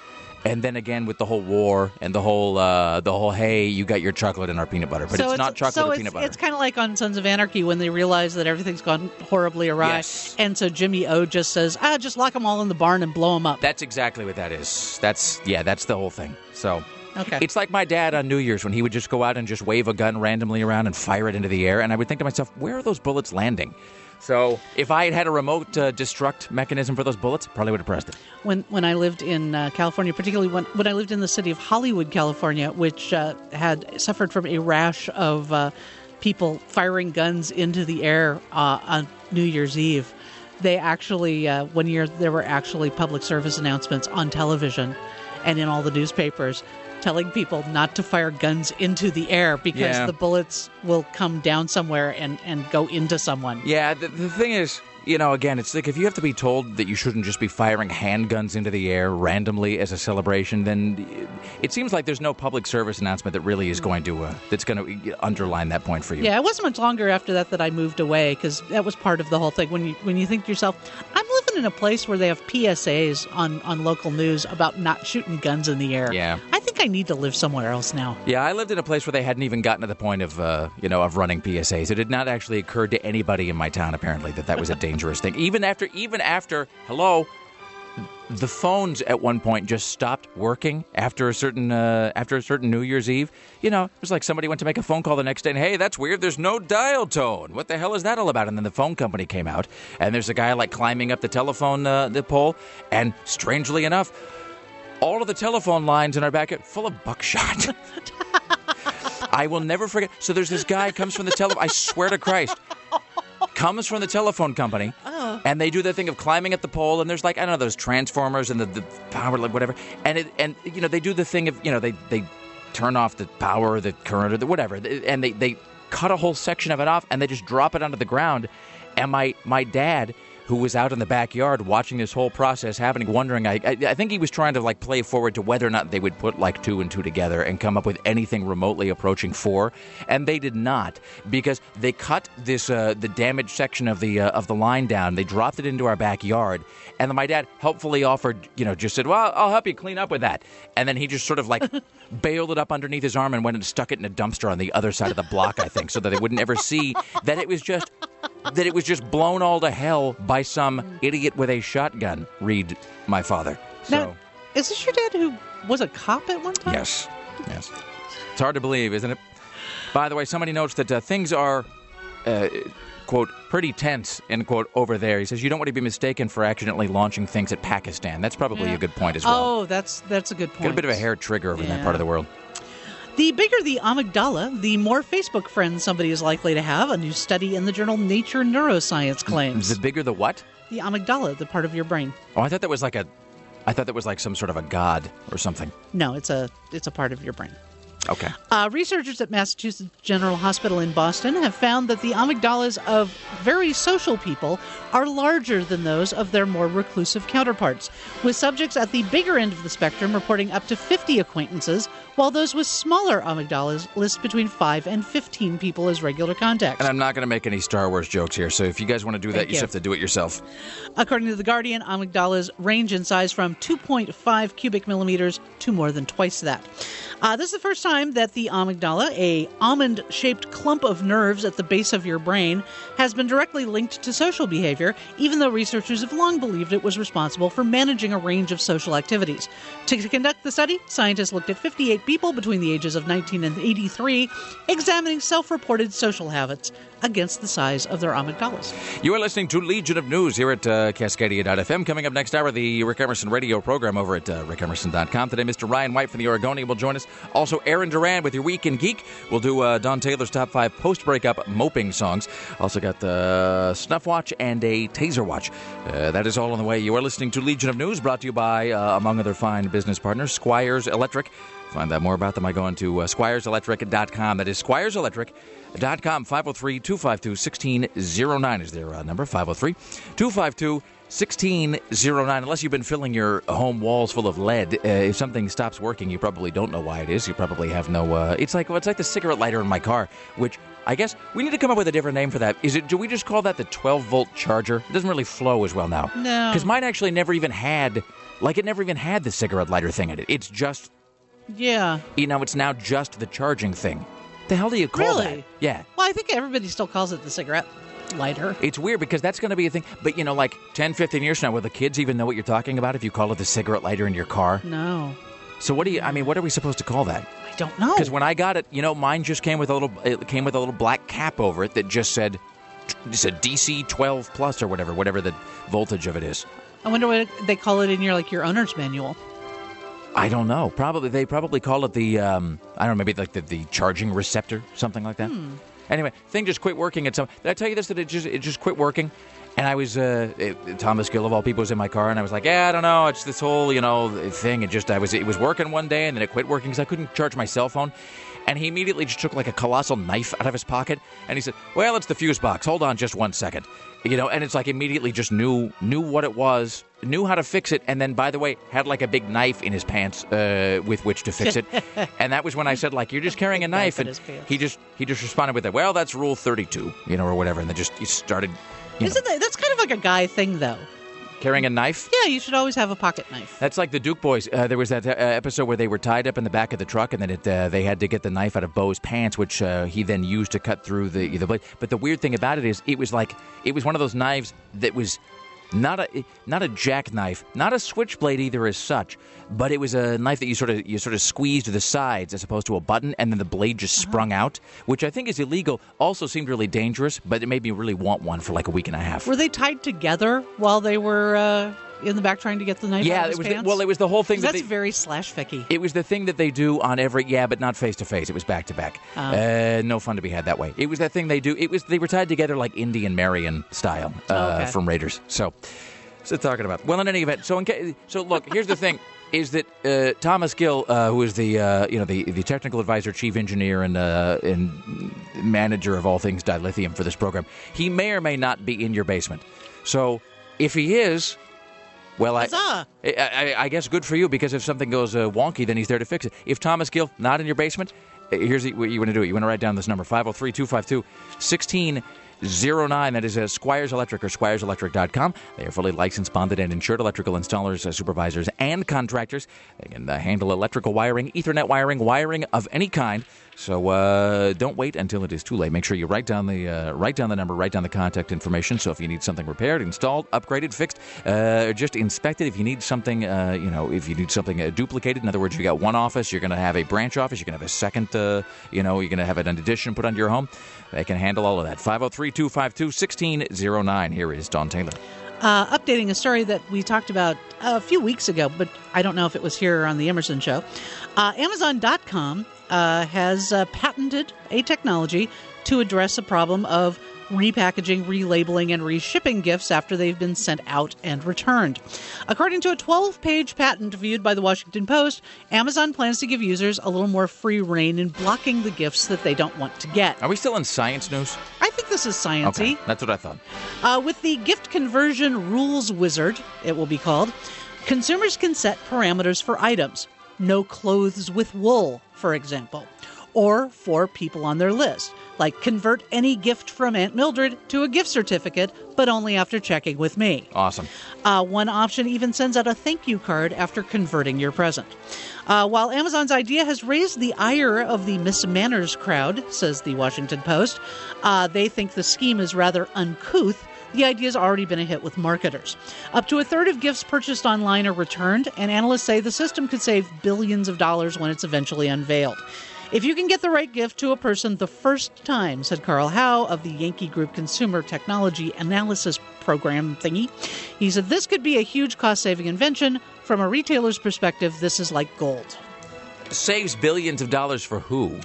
And then again with the whole war and the whole, uh, the whole hey, you got your chocolate and our peanut butter. But so it's, not chocolate so or it's, peanut butter. It's kind of like on Sons of Anarchy when they realize that everything's gone horribly awry. Yes. And so Jimmy O just says, ah, just lock them all in the barn and blow them up. That's exactly what that is. That's, yeah, that's the whole thing. So... Okay. It's like my dad on New Year's when he would just go out and just wave a gun randomly around and fire it into the air. And I would think to myself, where are those bullets landing? So if I had had a remote uh, destruct mechanism for those bullets, probably would have pressed it. When when I lived in uh, California, particularly when, when I lived in the city of Hollywood, California, which uh, had suffered from a rash of uh, people firing guns into the air uh, on New Year's Eve, they actually, uh, one year, there were actually public service announcements on television and in all the newspapers telling people not to fire guns into the air because Yeah. the bullets will come down somewhere and, and go into someone. Yeah, the, the thing is, you know, again, it's like if you have to be told that you shouldn't just be firing handguns into the air randomly as a celebration, then it seems like there's no public service announcement that really is going to, uh, that's going to underline that point for you. Yeah, it wasn't much longer after that that I moved away because that was part of the whole thing. When you when you think to yourself, I'm living in a place where they have P S As on, on local news about not shooting guns in the air. Yeah. I think I need to live somewhere else now. Yeah, I lived in a place where they hadn't even gotten to the point of, uh, you know, of running P S As. It had not actually occurred to anybody in my town, apparently, that that was a dangerous thing. Even after, even after, hello, the phones at one point just stopped working after a certain, uh, after a certain New Year's Eve. You know, it was like somebody went to make a phone call the next day, and hey, that's weird. There's no dial tone. What the hell is that all about? And then the phone company came out, and there's a guy like climbing up the telephone uh, the pole, and strangely enough, all of the telephone lines in our backyard full of buckshot. I will never forget. So there's this guy comes from the telephone. I swear to Christ, comes from the telephone company, Oh. and they do the thing of climbing up the pole. And there's like I don't know those transformers and the, the power like whatever. And it and you know they do the thing of you know they they turn off the power, or the current, or the whatever, and they they cut a whole section of it off, and they just drop it onto the ground. And my my dad, who was out in the backyard watching this whole process happening, wondering, I, I I think he was trying to like play forward to whether or not they would put like two and two together and come up with anything remotely approaching four, and they did not, because they cut this uh, the damaged section of the uh, of the line down. They dropped it into our backyard, and then my dad helpfully offered, you know, just said, well, I'll help you clean up with that, and then he just sort of like bailed it up underneath his arm and went and stuck it in a dumpster on the other side of the block, I think, so that they would never see that it was just that it was just blown all to hell by some idiot with a shotgun, read my father. So, Now, is this your dad who was a cop at one time? yes, yes. It's hard to believe, isn't it? By the way, somebody notes that uh, things are, uh, quote, pretty tense, end quote, over there. He says you don't want to be mistaken for accidentally launching things at Pakistan. That's probably Yeah. a good point as well. Oh, that's that's a good point. Got a bit of a hair trigger over in that Yeah. part of the world. The bigger the amygdala, the more Facebook friends somebody is likely to have, a new study in the journal Nature Neuroscience claims. The bigger the what? The amygdala, the part of your brain. Oh, I thought that was like a, I thought that was like some sort of a god or something. No, it's a it's a part of your brain. Okay. Uh, researchers at Massachusetts General Hospital in Boston have found that the amygdalas of very social people are larger than those of their more reclusive counterparts, with subjects at the bigger end of the spectrum reporting up to fifty acquaintances, while those with smaller amygdalas list between five and fifteen people as regular contacts. And I'm not going to make any Star Wars jokes here, so if you guys want to do that, Thank you you. just have to do it yourself. According to The Guardian, amygdalas range in size from two point five cubic millimeters to more than twice that. Uh, this is the first time that the amygdala, a almond-shaped clump of nerves at the base of your brain, has been directly linked to social behavior, even though researchers have long believed it was responsible for managing a range of social activities. To conduct the study, scientists looked at fifty-eight people between the ages of nineteen and eighty-three, examining self-reported social habits against the size of their amygdalas. You are listening to Legion of News here at uh, Cascadia dot f m. Coming up next hour, the Rick Emerson radio program over at uh, rick emerson dot com. Today, Mister Ryan White from the Oregonian will join us. Also, Aaron Duran with your Week in Geek. We'll do uh, Don Taylor's top five post-breakup moping songs. Also got the Snuff Watch and a Taser Watch. Uh, that is all on the way. You are listening to Legion of News, brought to you by, uh, among other fine business partners, Squires Electric. Find out more about them by going to uh, squires electric dot com. That is squires electric dot com. five oh three, two five two, one six oh nine is their uh, number. five oh three, two five two, one six oh nine. Unless you've been filling your home walls full of lead, uh, if something stops working, you probably don't know why it is. You probably have no... Uh, it's like well, it's like the cigarette lighter in my car, which I guess we need to come up with a different name for that. Is it? Do we just call that the twelve-volt charger? It doesn't really flow as well now. No. Because mine actually never even had Like, it never even had the cigarette lighter thing in it. It's just, Yeah. you know, it's now just the charging thing. The hell do you call Really? that? Yeah. Well, I think everybody still calls it the cigarette lighter. It's weird because that's going to be a thing. But, you know, like ten, fifteen years from now, will the kids even know what you're talking about if you call it the cigarette lighter in your car? No. So what do you, I mean, what are we supposed to call that? I don't know. Because when I got it, you know, mine just came with a little, it came with a little black cap over it that just said, just a D C twelve plus or whatever, whatever the voltage of it is. I wonder what they call it in your, like, your owner's manual. I don't know. Probably they probably call it the um, I don't know, maybe like the, the charging receptor, something like that. Hmm. Anyway, thing just quit working at some. Did I tell you this? That it just it just quit working, and I was uh, it, Thomas Gill of all people was in my car, and I was like, yeah, I don't know, it's this whole you know thing. It just I was it was working one day, and then it quit working because I couldn't charge my cell phone. And he immediately just took like a colossal knife out of his pocket, and he said, "Well, it's the fuse box. Hold on, just one second." You know, and it's like immediately just knew knew what it was, knew how to fix it, and then, by the way, had like a big knife in his pants uh, with which to fix it. And that was when I said, like, "You're just carrying a knife," and he just he just responded with that, "Well, that's Rule thirty-two," you know, or whatever, and then just he started. You Isn't know, that, that's kind of like a guy thing, though. carrying a knife. Yeah, you should always have a pocket knife. That's like the Duke Boys. Uh, there was that uh, episode where they were tied up in the back of the truck, and then it, uh, they had to get the knife out of Bo's pants, which uh, he then used to cut through the the blade. But the weird thing about it is, it was like it was one of those knives that was not a not a jackknife, not a switchblade either as such, but it was a knife that you sort of you sort of squeezed to the sides as opposed to a button, and then the blade just sprung uh-huh. out, which I think is illegal. Also seemed really dangerous, but it made me really want one for like a week and a half. Were they tied together while they were uh, in the back trying to get the knife yeah, out of his it was pants? The, well, it was the whole thing. That That's they, very slash ficky. It was the thing that they do on every yeah, but not face to face. It was back to back. Uh, no fun to be had that way. It was that thing they do. It was they were tied together like Indy and Marion style uh, oh, okay. from Raiders. So. So talking about well, in any event, so in case, so look, here's the thing: is that uh, Thomas Gill, uh, who is the uh, you know the, the technical advisor, chief engineer, and uh, and manager of all things dilithium for this program, he may or may not be in your basement. So if he is, well, I, I, I, I guess good for you, because if something goes uh, wonky, then he's there to fix it. If Thomas Gill not in your basement, here's the, what you want to do: you want to write down this number five oh three, two five two, one six zero nine. That is uh, Squires Electric or squires electric dot com. They are fully licensed, bonded, and insured electrical installers, uh, supervisors, and contractors. They can uh, handle electrical wiring, Ethernet wiring, wiring of any kind. So uh, don't wait until it is too late. Make sure you write down the uh, write down the number, write down the contact information. So if you need something repaired, installed, upgraded, fixed, uh, or just inspected, if you need something, uh, you know, if you need something uh, duplicated, in other words, you got one office, you're going to have a branch office, you're going to have a second, uh, you know, you're going to have an addition put onto your home. They can handle all of that. five oh three, two five two, one six zero nine. Here is Don Taylor. Uh, updating a story that we talked about a few weeks ago, but I don't know if it was here or on the Emerson Show. Uh, Amazon dot com uh, has uh, patented a technology to address a problem of repackaging, relabeling, and reshipping gifts after they've been sent out and returned. According to a twelve-page patent viewed by the Washington Post, Amazon plans to give users a little more free rein in blocking the gifts that they don't want to get. Are we still in science news? I think this is sciencey. Okay, that's what I thought. Uh, with the Gift Conversion Rules Wizard, it will be called, consumers can set parameters for items. No clothes with wool, for example. Or for people on their list, like convert any gift from Aunt Mildred to a gift certificate, but only after checking with me. Awesome. Uh, one option even sends out a thank you card after converting your present. Uh, while Amazon's idea has raised the ire of the Miss Manners crowd, says the Washington Post, uh, they think the scheme is rather uncouth. The idea has already been a hit with marketers. Up to a third of gifts purchased online are returned, and analysts say the system could save billions of dollars when it's eventually unveiled. If you can get the right gift to a person the first time, said Carl Howe of the Yankee Group Consumer Technology Analysis Program thingy, he said this could be a huge cost-saving invention. From a retailer's perspective, this is like gold. Saves billions of dollars for who?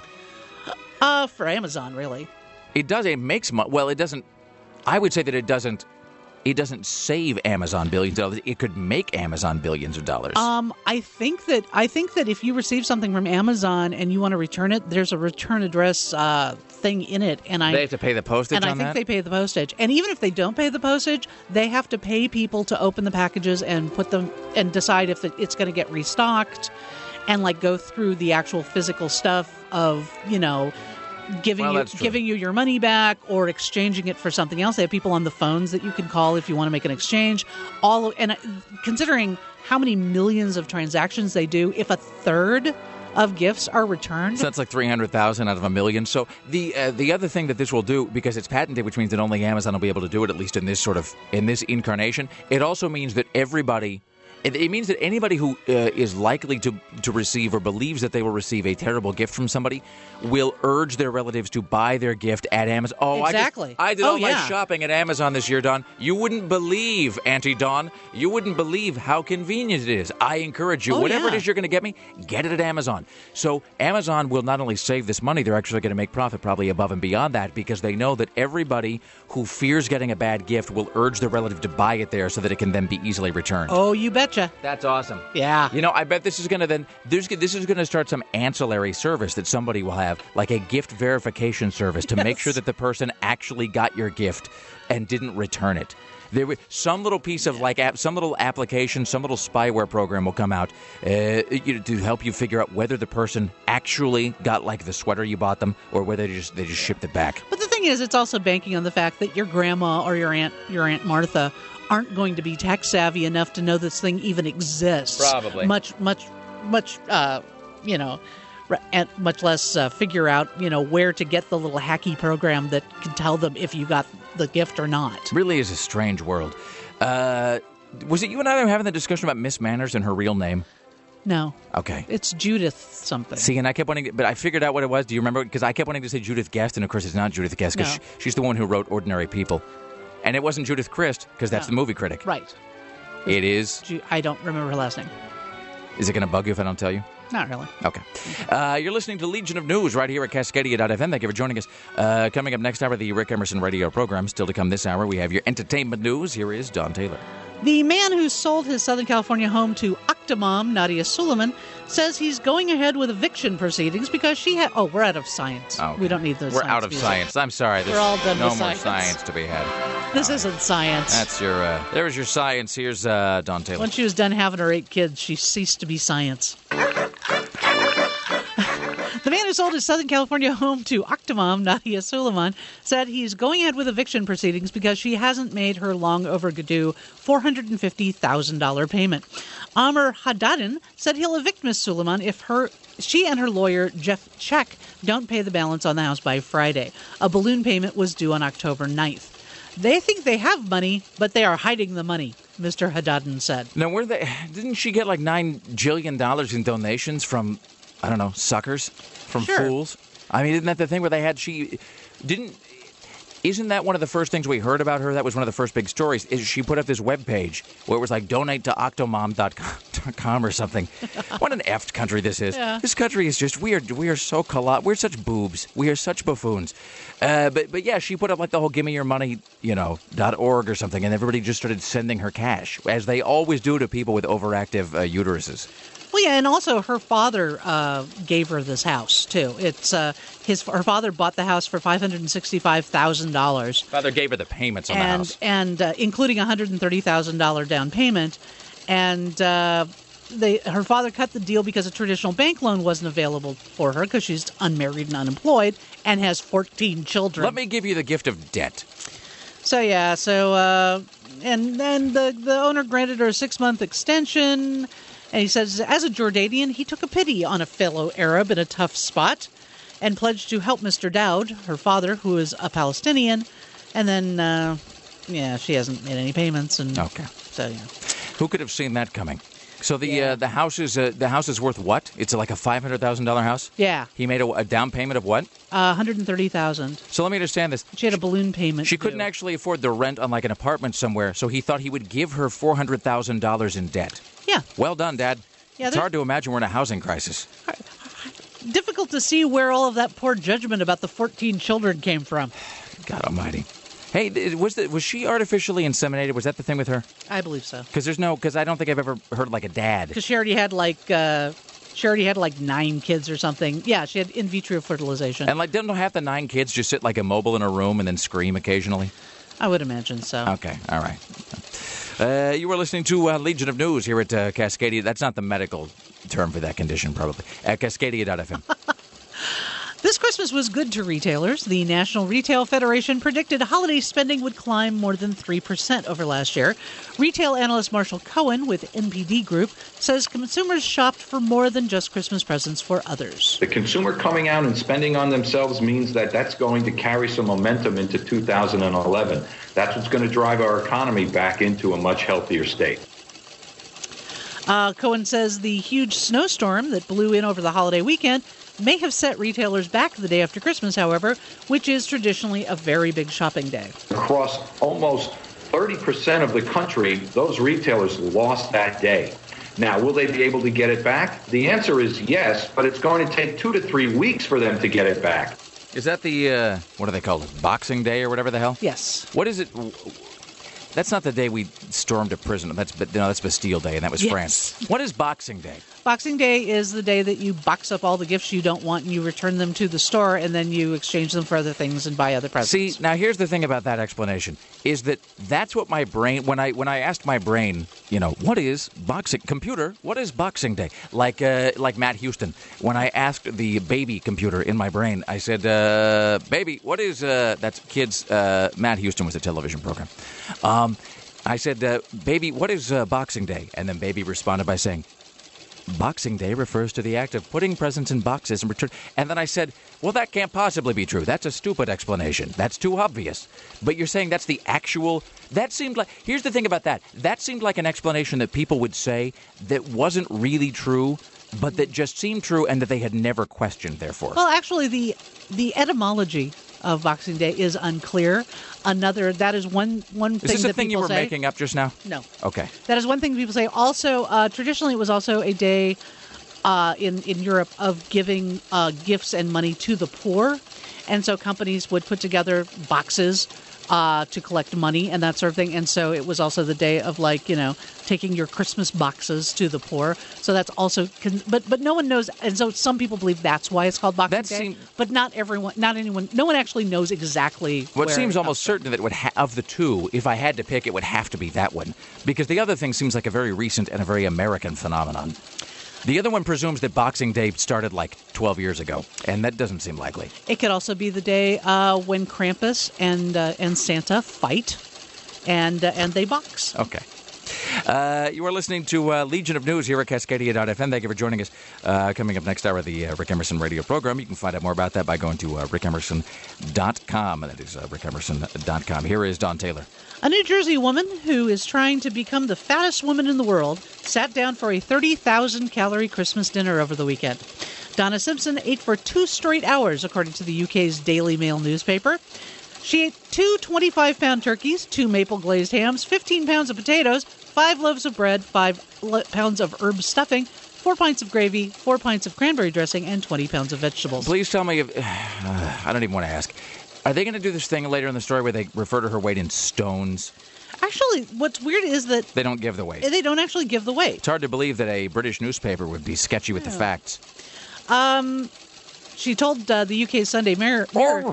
Uh, for Amazon, really. It does. It makes money. Well, it doesn't. I would say that it doesn't. It doesn't save Amazon billions of dollars. It could make Amazon billions of dollars. Um, I think that I think that if you receive something from Amazon and you want to return it, there's a return address uh, thing in it, and I they have to pay the postage. And on I think that? they pay the postage. And even if they don't pay the postage, they have to pay people to open the packages and put them and decide if it's going to get restocked, and like go through the actual physical stuff of you know. Giving well, you giving you your money back or exchanging it for something else. They have people on the phones that you can call if you want to make an exchange. All of, and considering how many millions of transactions they do if a third of gifts are returned. So that's like three hundred thousand out of a million. So the uh, the other thing that this will do, because it's patented, which means that only Amazon will be able to do it, at least in this sort of, in this incarnation, it also means that everybody, it, it means that anybody who uh, is likely to, to receive or believes that they will receive a terrible gift from somebody will urge their relatives to buy their gift at Amazon. Oh, exactly. I, just, I did oh, all my yeah. shopping at Amazon this year, Don. You wouldn't believe, Auntie Dawn, you wouldn't believe how convenient it is. I encourage you, Oh, whatever yeah. it is you're going to get me, get it at Amazon. So Amazon will not only save this money, they're actually going to make profit probably above and beyond that, because they know that everybody who fears getting a bad gift will urge their relative to buy it there so that it can then be easily returned. Oh, you betcha. That's awesome. Yeah. You know, I bet this is going to then, there's, this is going to start some ancillary service that somebody will have, like a gift verification service to Yes. make sure that the person actually got your gift and didn't return it. There, w- some little piece of like app, some little application, some little spyware program will come out uh, you know, to help you figure out whether the person actually got like the sweater you bought them or whether they just they just shipped it back. But the thing is, it's also banking on the fact that your grandma or your aunt, your Aunt Martha, aren't going to be tech savvy enough to know this thing even exists. Probably. Much, much, much, uh, you know, re- and much less uh, figure out, you know, where to get the little hacky program that can tell them if you got the gift or not. Really is a strange world. Uh, was it you and I that were having the discussion about Miss Manners and her real name? No. Okay. It's Judith something. See, and I kept wanting to, but I figured out what it was. Do you remember? Because I kept wanting to say Judith Guest, and of course it's not Judith Guest, because No. she, she's the one who wrote Ordinary People. And it wasn't Judith Christ, because that's No. the movie critic. Right. It is. Ju- I don't remember her last name. Is it going to bug you if I don't tell you? Not really. Okay. Uh, you're listening to Legion of News right here at Cascadia dot f m. Thank you for joining us. Uh, coming up next hour, the Rick Emerson radio program. Still to come this hour, we have your entertainment news. Here is Don Taylor. The man who sold his Southern California home to Octomom, Nadia Suleiman, says he's going ahead with eviction proceedings because she had... Oh, we're out of science. Oh, okay. We don't need those We're science out of music. science. I'm sorry. There's We're all done no with more science. science to be had. This isn't science. That's your, uh, there's your science. Here's uh, Don Taylor. When she was done having her eight kids, she ceased to be science. The man who sold his Southern California home to Octomom, Nadia Suleiman, said he's going ahead with eviction proceedings because she hasn't made her long overdue four hundred fifty thousand dollars payment. Amr Haddadin said he'll evict Miss Suleiman if her she and her lawyer, Jeff Check, don't pay the balance on the house by Friday. A balloon payment was due on October ninth. They think they have money, but they are hiding the money, Mister Haddadin said. Now, were they, didn't she get like nine jillion dollars in donations from, I don't know, suckers? From Sure. fools? I mean, isn't that the thing where they had, she didn't, isn't that one of the first things we heard about her? That was one of the first big stories. Is she put up this webpage where it was like donate to octomom dot com or something. What an effed country this is. Yeah. This country is just, we are, we are so, collo- we're such boobs. We are such buffoons. Uh, but, but yeah, she put up like the whole gimme your money, you know, dot org or something, and everybody just started sending her cash, as they always do to people with overactive uh, uteruses. Well, yeah, and also her father uh, gave her this house too. It's uh, his her father bought the house for five hundred sixty-five thousand dollars, Father gave her the payments on the and house. and uh, including a hundred and thirty thousand dollar down payment, and uh, they her father cut the deal because a traditional bank loan wasn't available for her because she's unmarried and unemployed and has fourteen children. Let me give you the gift of debt. So yeah, so uh, and then the the owner granted her a six month extension. And he says, as a Jordanian, he took a pity on a fellow Arab in a tough spot and pledged to help Mister Dowd, her father, who is a Palestinian. And then, uh, yeah, she hasn't made any payments. And Okay. so, yeah. Who could have seen that coming? So the Yeah. uh, the house is uh, the house is worth what? It's like a five hundred thousand dollar house. Yeah, He made a, a down payment of what? uh, one hundred thirty thousand dollars. So let me understand this. She had a balloon payment. She couldn't due. actually afford the rent on like an apartment somewhere, so he thought he would give her four hundred thousand dollars in debt. Yeah, Well done, Dad. Yeah, it's there's- hard to imagine we're in a housing crisis. difficult to see where all of that poor judgment about the fourteen children came from. God Almighty. Hey, th- was the, was she artificially inseminated? Was that the thing with her? I believe so. Because there's no, because I don't think I've ever heard like a dad. Because she already had like, uh, she already had like nine kids or something. Yeah, she had in vitro fertilization. And like, didn't half the nine kids just sit like immobile in a room and then scream occasionally? I would imagine so. Okay, all right. Uh, you were listening to uh, Legion of News here at uh, Cascadia. That's not the medical term for that condition, probably. At Cascadia dot f m. This Christmas was good to retailers. The National Retail Federation predicted holiday spending would climb more than three percent over last year. Retail analyst Marshall Cohen with N P D Group says consumers shopped for more than just Christmas presents for others. The consumer coming out and spending on themselves means that that's going to carry some momentum into two thousand eleven. That's what's going to drive our economy back into a much healthier state. Uh, Cohen says the huge snowstorm that blew in over the holiday weekend may have set retailers back the day after Christmas, however, which is traditionally a very big shopping day. Across almost thirty percent of the country, those retailers lost that day. Now, will they be able to get it back? The answer is yes, but it's going to take two to three weeks for them to get it back. Is that the, uh, what do they call it, Boxing Day or whatever the hell? Yes. What is it? That's not the day we stormed a prison. That's no, that's Bastille Day, and that was Yes. France. What is Boxing Day? Boxing Day is the day that you box up all the gifts you don't want and you return them to the store and then you exchange them for other things and buy other presents. See, now here's the thing about that explanation is that that's what my brain when I when I asked my brain, you know, what is boxing computer? What is Boxing Day? Like uh, like Matt Houston. When I asked the baby computer in my brain, I said, uh, "Baby, what is uh, that's kids?" Uh, Matt Houston was a television program. Um, I said, uh, "Baby, what is uh, Boxing Day?" And then Baby responded by saying, Boxing Day refers to the act of putting presents in boxes and return. And then I said, well, that can't possibly be true. That's a stupid explanation. That's too obvious. But you're saying that's the actual... That seemed like... Here's the thing about that. That seemed like an explanation that people would say that wasn't really true, but that just seemed true and that they had never questioned, therefore. Well, actually, the the etymology of Boxing Day is unclear. Another, that is one, one thing that people say. Is this a thing you were say. making up just now? No. Okay. That is one thing people say. Also, uh, traditionally, it was also a day uh, in, in Europe of giving uh, gifts and money to the poor. And so companies would put together boxes uh, to collect money and that sort of thing. And so it was also the day of, like, you know, taking your Christmas boxes to the poor. So that's also, con- but but no one knows. And so some people believe that's why it's called Boxing That Day. seem- But not everyone, not anyone, no one actually knows exactly Well, it where seems it almost comes from. certain that it would ha- of the two, if I had to pick, it would have to be that one. Because the other thing seems like a very recent and a very American phenomenon. The other one presumes that Boxing Day started like twelve years ago, and that doesn't seem likely. It could also be the day uh, when Krampus and uh, and Santa fight, and uh, and they box. Okay. Uh, you are listening to uh, Legion of News here at Cascadia dot f m. Thank you for joining us. Uh, coming up next hour, the uh, Rick Emerson radio program. You can find out more about that by going to uh, rick emerson dot com. That is uh, rick emerson dot com. Here is Don Taylor. A New Jersey woman who is trying to become the fattest woman in the world sat down for a thirty thousand calorie Christmas dinner over the weekend. Donna Simpson ate for two straight hours, according to the U K's Daily Mail newspaper. She ate two twenty-five pound turkeys, two maple glazed hams, fifteen pounds of potatoes, five loaves of bread, five le- pounds of herb stuffing, four pints of gravy, four pints of cranberry dressing, and twenty pounds of vegetables. Please tell me if... Uh, I don't even want to ask. Are they going to do this thing later in the story where they refer to her weight in stones? Actually, what's weird is that They don't give the weight. they don't actually give the weight. It's hard to believe that a British newspaper would be sketchy with the facts. Um, she told uh, the U K Sunday Mirror, Mirror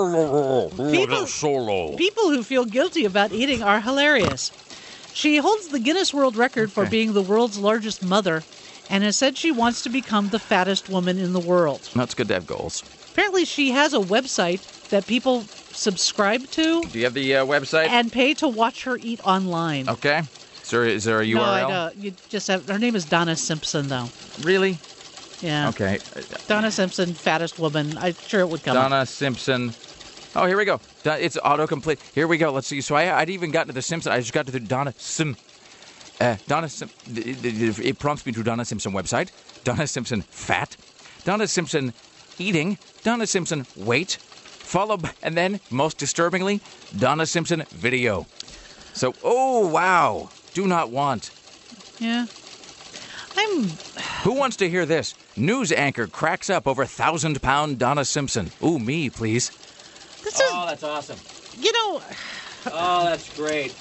people, solo. people who feel guilty about eating are hilarious. She holds the Guinness World Record for Okay. being the world's largest mother and has said she wants to become the fattest woman in the world. No, it's good to have goals. Apparently, she has a website that people subscribe to Do you have the uh, website? and pay to watch her eat online. Okay. Is there, is there a U No, R I L? don't. You just have, her name is Donna Simpson, though. Really? Yeah. Okay. Donna Simpson, fattest woman. I'm sure it would come up. Donna Simpson. Oh, here we go. Do- It's autocomplete. Here we go. Let's see. So I, I'd even gotten to the Simpson. I just got to the Donna Sim. Uh, Donna Sim. It, it, it prompts me to Donna Simpson website. Donna Simpson fat. Donna Simpson eating. Donna Simpson weight. Followed by, and then, most disturbingly, Donna Simpson video. So, oh, wow. Do not want. Yeah. I'm... Who wants to hear this? News anchor cracks up over thousand-pound Donna Simpson. Ooh, me, please. This is... Oh, that's awesome. You know... Oh, that's great.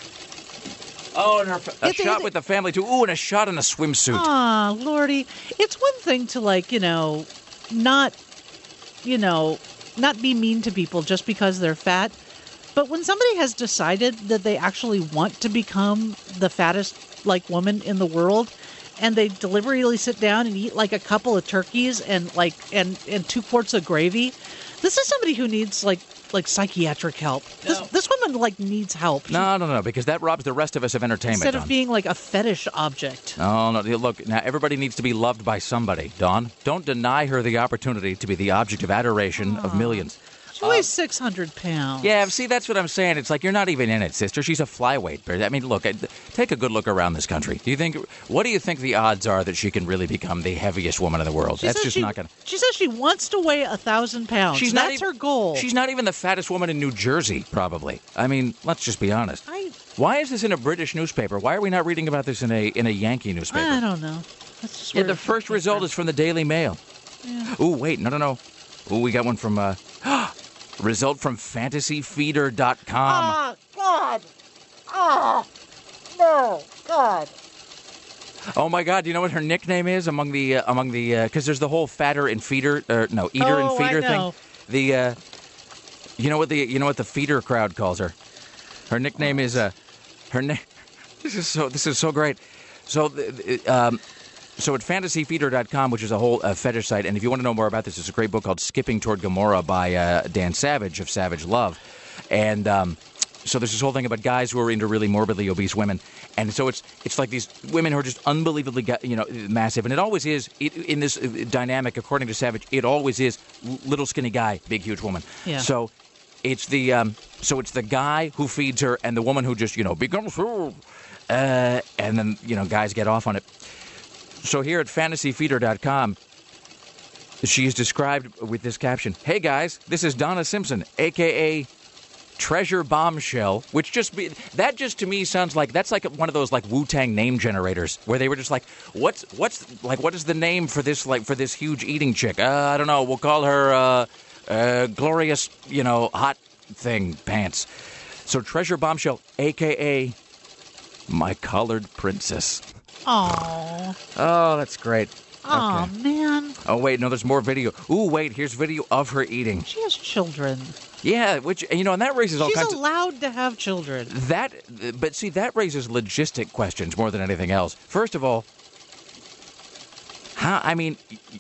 Oh, and her, a It's a- shot with the family, too. Ooh, and a shot in a swimsuit. Aw, Lordy. It's one thing to, like, you know, not, you know, not be mean to people just because they're fat. But when somebody has decided that they actually want to become the fattest, like, woman in the world, and they deliberately sit down and eat like a couple of turkeys and like and, and two quarts of gravy. This is somebody who needs like like psychiatric help. This, No. this woman like needs help. No, no, no, because that robs the rest of us of entertainment, Instead of Dawn. being like a fetish object. Oh, no, look, now everybody needs to be loved by somebody, Dawn. Don't deny her the opportunity to be the object of adoration of millions. She weighs six hundred pounds. Yeah, see, that's what I'm saying. It's like you're not even in it, sister. She's a flyweight. I mean, look, take a good look around this country. Do you think? What do you think the odds are that she can really become the heaviest woman in the world? She that's says just she, not going to... She says she wants to weigh a thousand pounds. She's That's not even, her goal. She's not even the fattest woman in New Jersey, probably. I mean, let's just be honest. I, Why is this in a British newspaper? Why are we not reading about this in a in a Yankee newspaper? I don't know. That's just Yeah, where the it first came result from. is from the Daily Mail. Yeah. Ooh, wait, no, no, no. Ooh, we got one from, uh, result from fantasy feeder dot com. Oh, God. Oh, no, God. Oh my God! Do you know what her nickname is among the uh, among the because uh, there's the whole fatter and feeder or no eater Oh, and feeder I know. thing. The uh, you know what the you know what the feeder crowd calls her. Her nickname is uh, her name. This is so this is so great. So uh, um, so at fantasy feeder dot com, which is a whole uh, fetish site, and if you want to know more about this, it's a great book called Skipping Toward Gomorrah by uh, Dan Savage of Savage Love, and. Um, So there's this whole thing about guys who are into really morbidly obese women, and so it's it's like these women who are just unbelievably, you know, massive, and it always is it, in this dynamic. According to Savage, it always is little skinny guy, big huge woman. Yeah. So it's the um, so it's the guy who feeds her, and the woman who just you know becomes her, uh, and then you know guys get off on it. So here at fantasy feeder dot com. She is described with this caption: "Hey guys, this is Donna Simpson, a k a. Treasure Bombshell," which just be, that just to me sounds like that's like one of those like Wu-Tang name generators where they were just like, what's what's like what is the name for this like for this huge eating chick? Uh, I don't know. We'll call her uh, uh, Glorious, you know, hot thing pants. So Treasure Bombshell, a k a. My Colored Princess. Oh. Oh, that's great. Oh, Okay. man. Oh wait, no, there's more video. Ooh, wait, here's video of her eating. She has children. Yeah, which you know, and that raises all She's kinds of. allowed to have children. That, but see, that raises logistic questions more than anything else. First of all, how? I mean,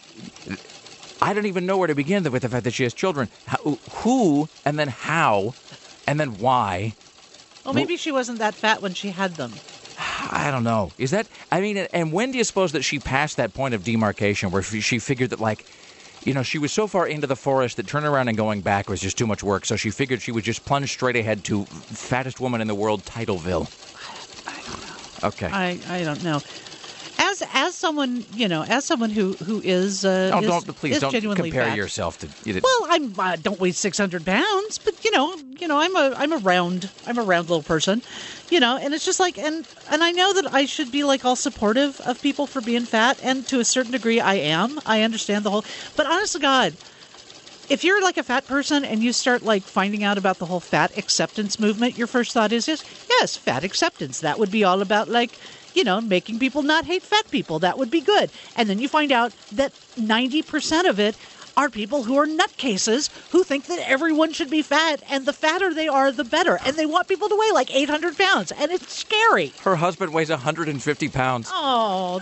I don't even know where to begin with the fact that she has children. How, who, and then how, and then why? Well, maybe she wasn't that fat when she had them. I don't know. Is that? I mean, and when do you suppose that she passed that point of demarcation where she figured that, like, you know, she was so far into the forest that turning around and going back was just too much work, so she figured she would just plunge straight ahead to fattest woman in the world, Titleville. I don't know. Okay. I, I don't know. As as someone, you know, as someone who who is uh, No, is, don't please is don't genuinely compare fat. yourself to. You Well, I'm I don't weigh six hundred pounds, but you know, you know, I'm a I'm a round I'm a round little person, you know, and it's just like and and I know that I should be like all supportive of people for being fat, and to a certain degree I am. I understand the whole, but honest to God, if you're like a fat person and you start like finding out about the whole fat acceptance movement, your first thought is yes, yes, fat acceptance. That would be all about like, you know, making people not hate fat people. That would be good. And then you find out that ninety percent of it are people who are nutcases who think that everyone should be fat, and the fatter they are, the better. And they want people to weigh like eight hundred pounds, and it's scary. Her husband weighs one hundred fifty pounds. Oh.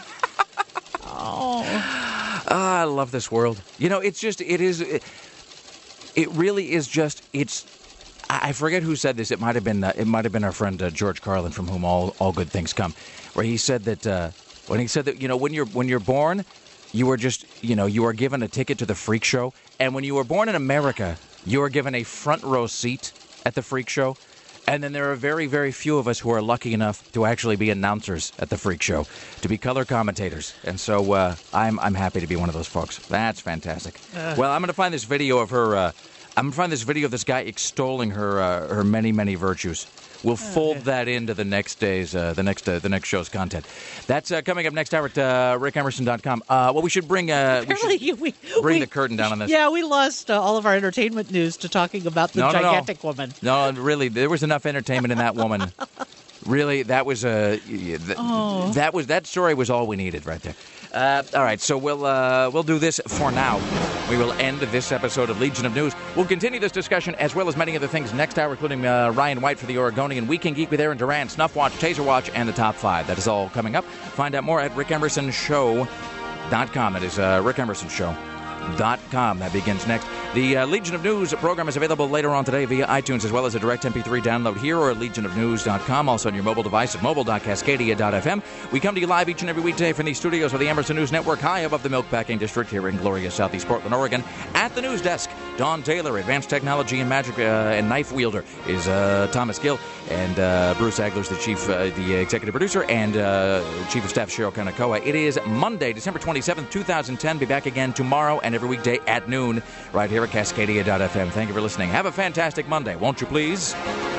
Oh. Ah, I love this world. You know, it's just, it is, it, it really is just, it's, I I forget who said this. It might have been, uh, it might have been our friend uh, George Carlin, from whom all, all good things come, where he said that, uh, when he said that, you know, when you're, when you're born, you are just, you know, you are given a ticket to the freak show. And when you were born in America, you are given a front row seat at the freak show. And then there are very, very few of us who are lucky enough to actually be announcers at the freak show, to be color commentators. And so uh, I'm I'm happy to be one of those folks. That's fantastic. Uh. Well, I'm going to find this video of her. Uh, I'm going to find this video of this guy extolling her uh, her many, many virtues. We'll fold okay. that into the next day's uh, the next uh, the next show's content. That's uh, coming up next hour at uh, rick emerson dot com. Uh, well, we should bring uh, we should Apparently, we, bring we, the curtain down on this. Yeah, we lost uh, all of our entertainment news to talking about the No, no, no. gigantic woman. No, really, there was enough entertainment in that woman. Really, that was a uh, th- Oh. that was that story was all we needed right there. Uh, all right, so we'll uh, we'll do this for now. We will end this episode of Legion of News. We'll continue this discussion as well as many other things next hour, including uh, Ryan White for the Oregonian, Weekend Geek with Aaron Duran, Snuff Watch, Taser Watch, and the Top Five. That is all coming up. Find out more at rick emerson show dot com. That is uh, rick emerson show dot com. That begins next. The uh, Legion of News program is available later on today via iTunes, as well as a direct M P three download here or at legion of news dot com. Also on your mobile device at mobile dot cascadia dot f m. We come to you live each and every weekday from the studios of the Emerson News Network, high above the Milkpacking District here in glorious Southeast Portland, Oregon. At the news desk, Don Taylor, advanced technology and magic uh, and knife wielder, is uh, Thomas Gill, and uh, Bruce Agler's the chief, uh, the executive producer, and uh, chief of staff Cheryl Kanakoa. It is Monday, December twenty-seventh, twenty ten. Be back again tomorrow and every weekday at noon right here at cascadia dot f m. Thank you for listening. Have a fantastic Monday, won't you please?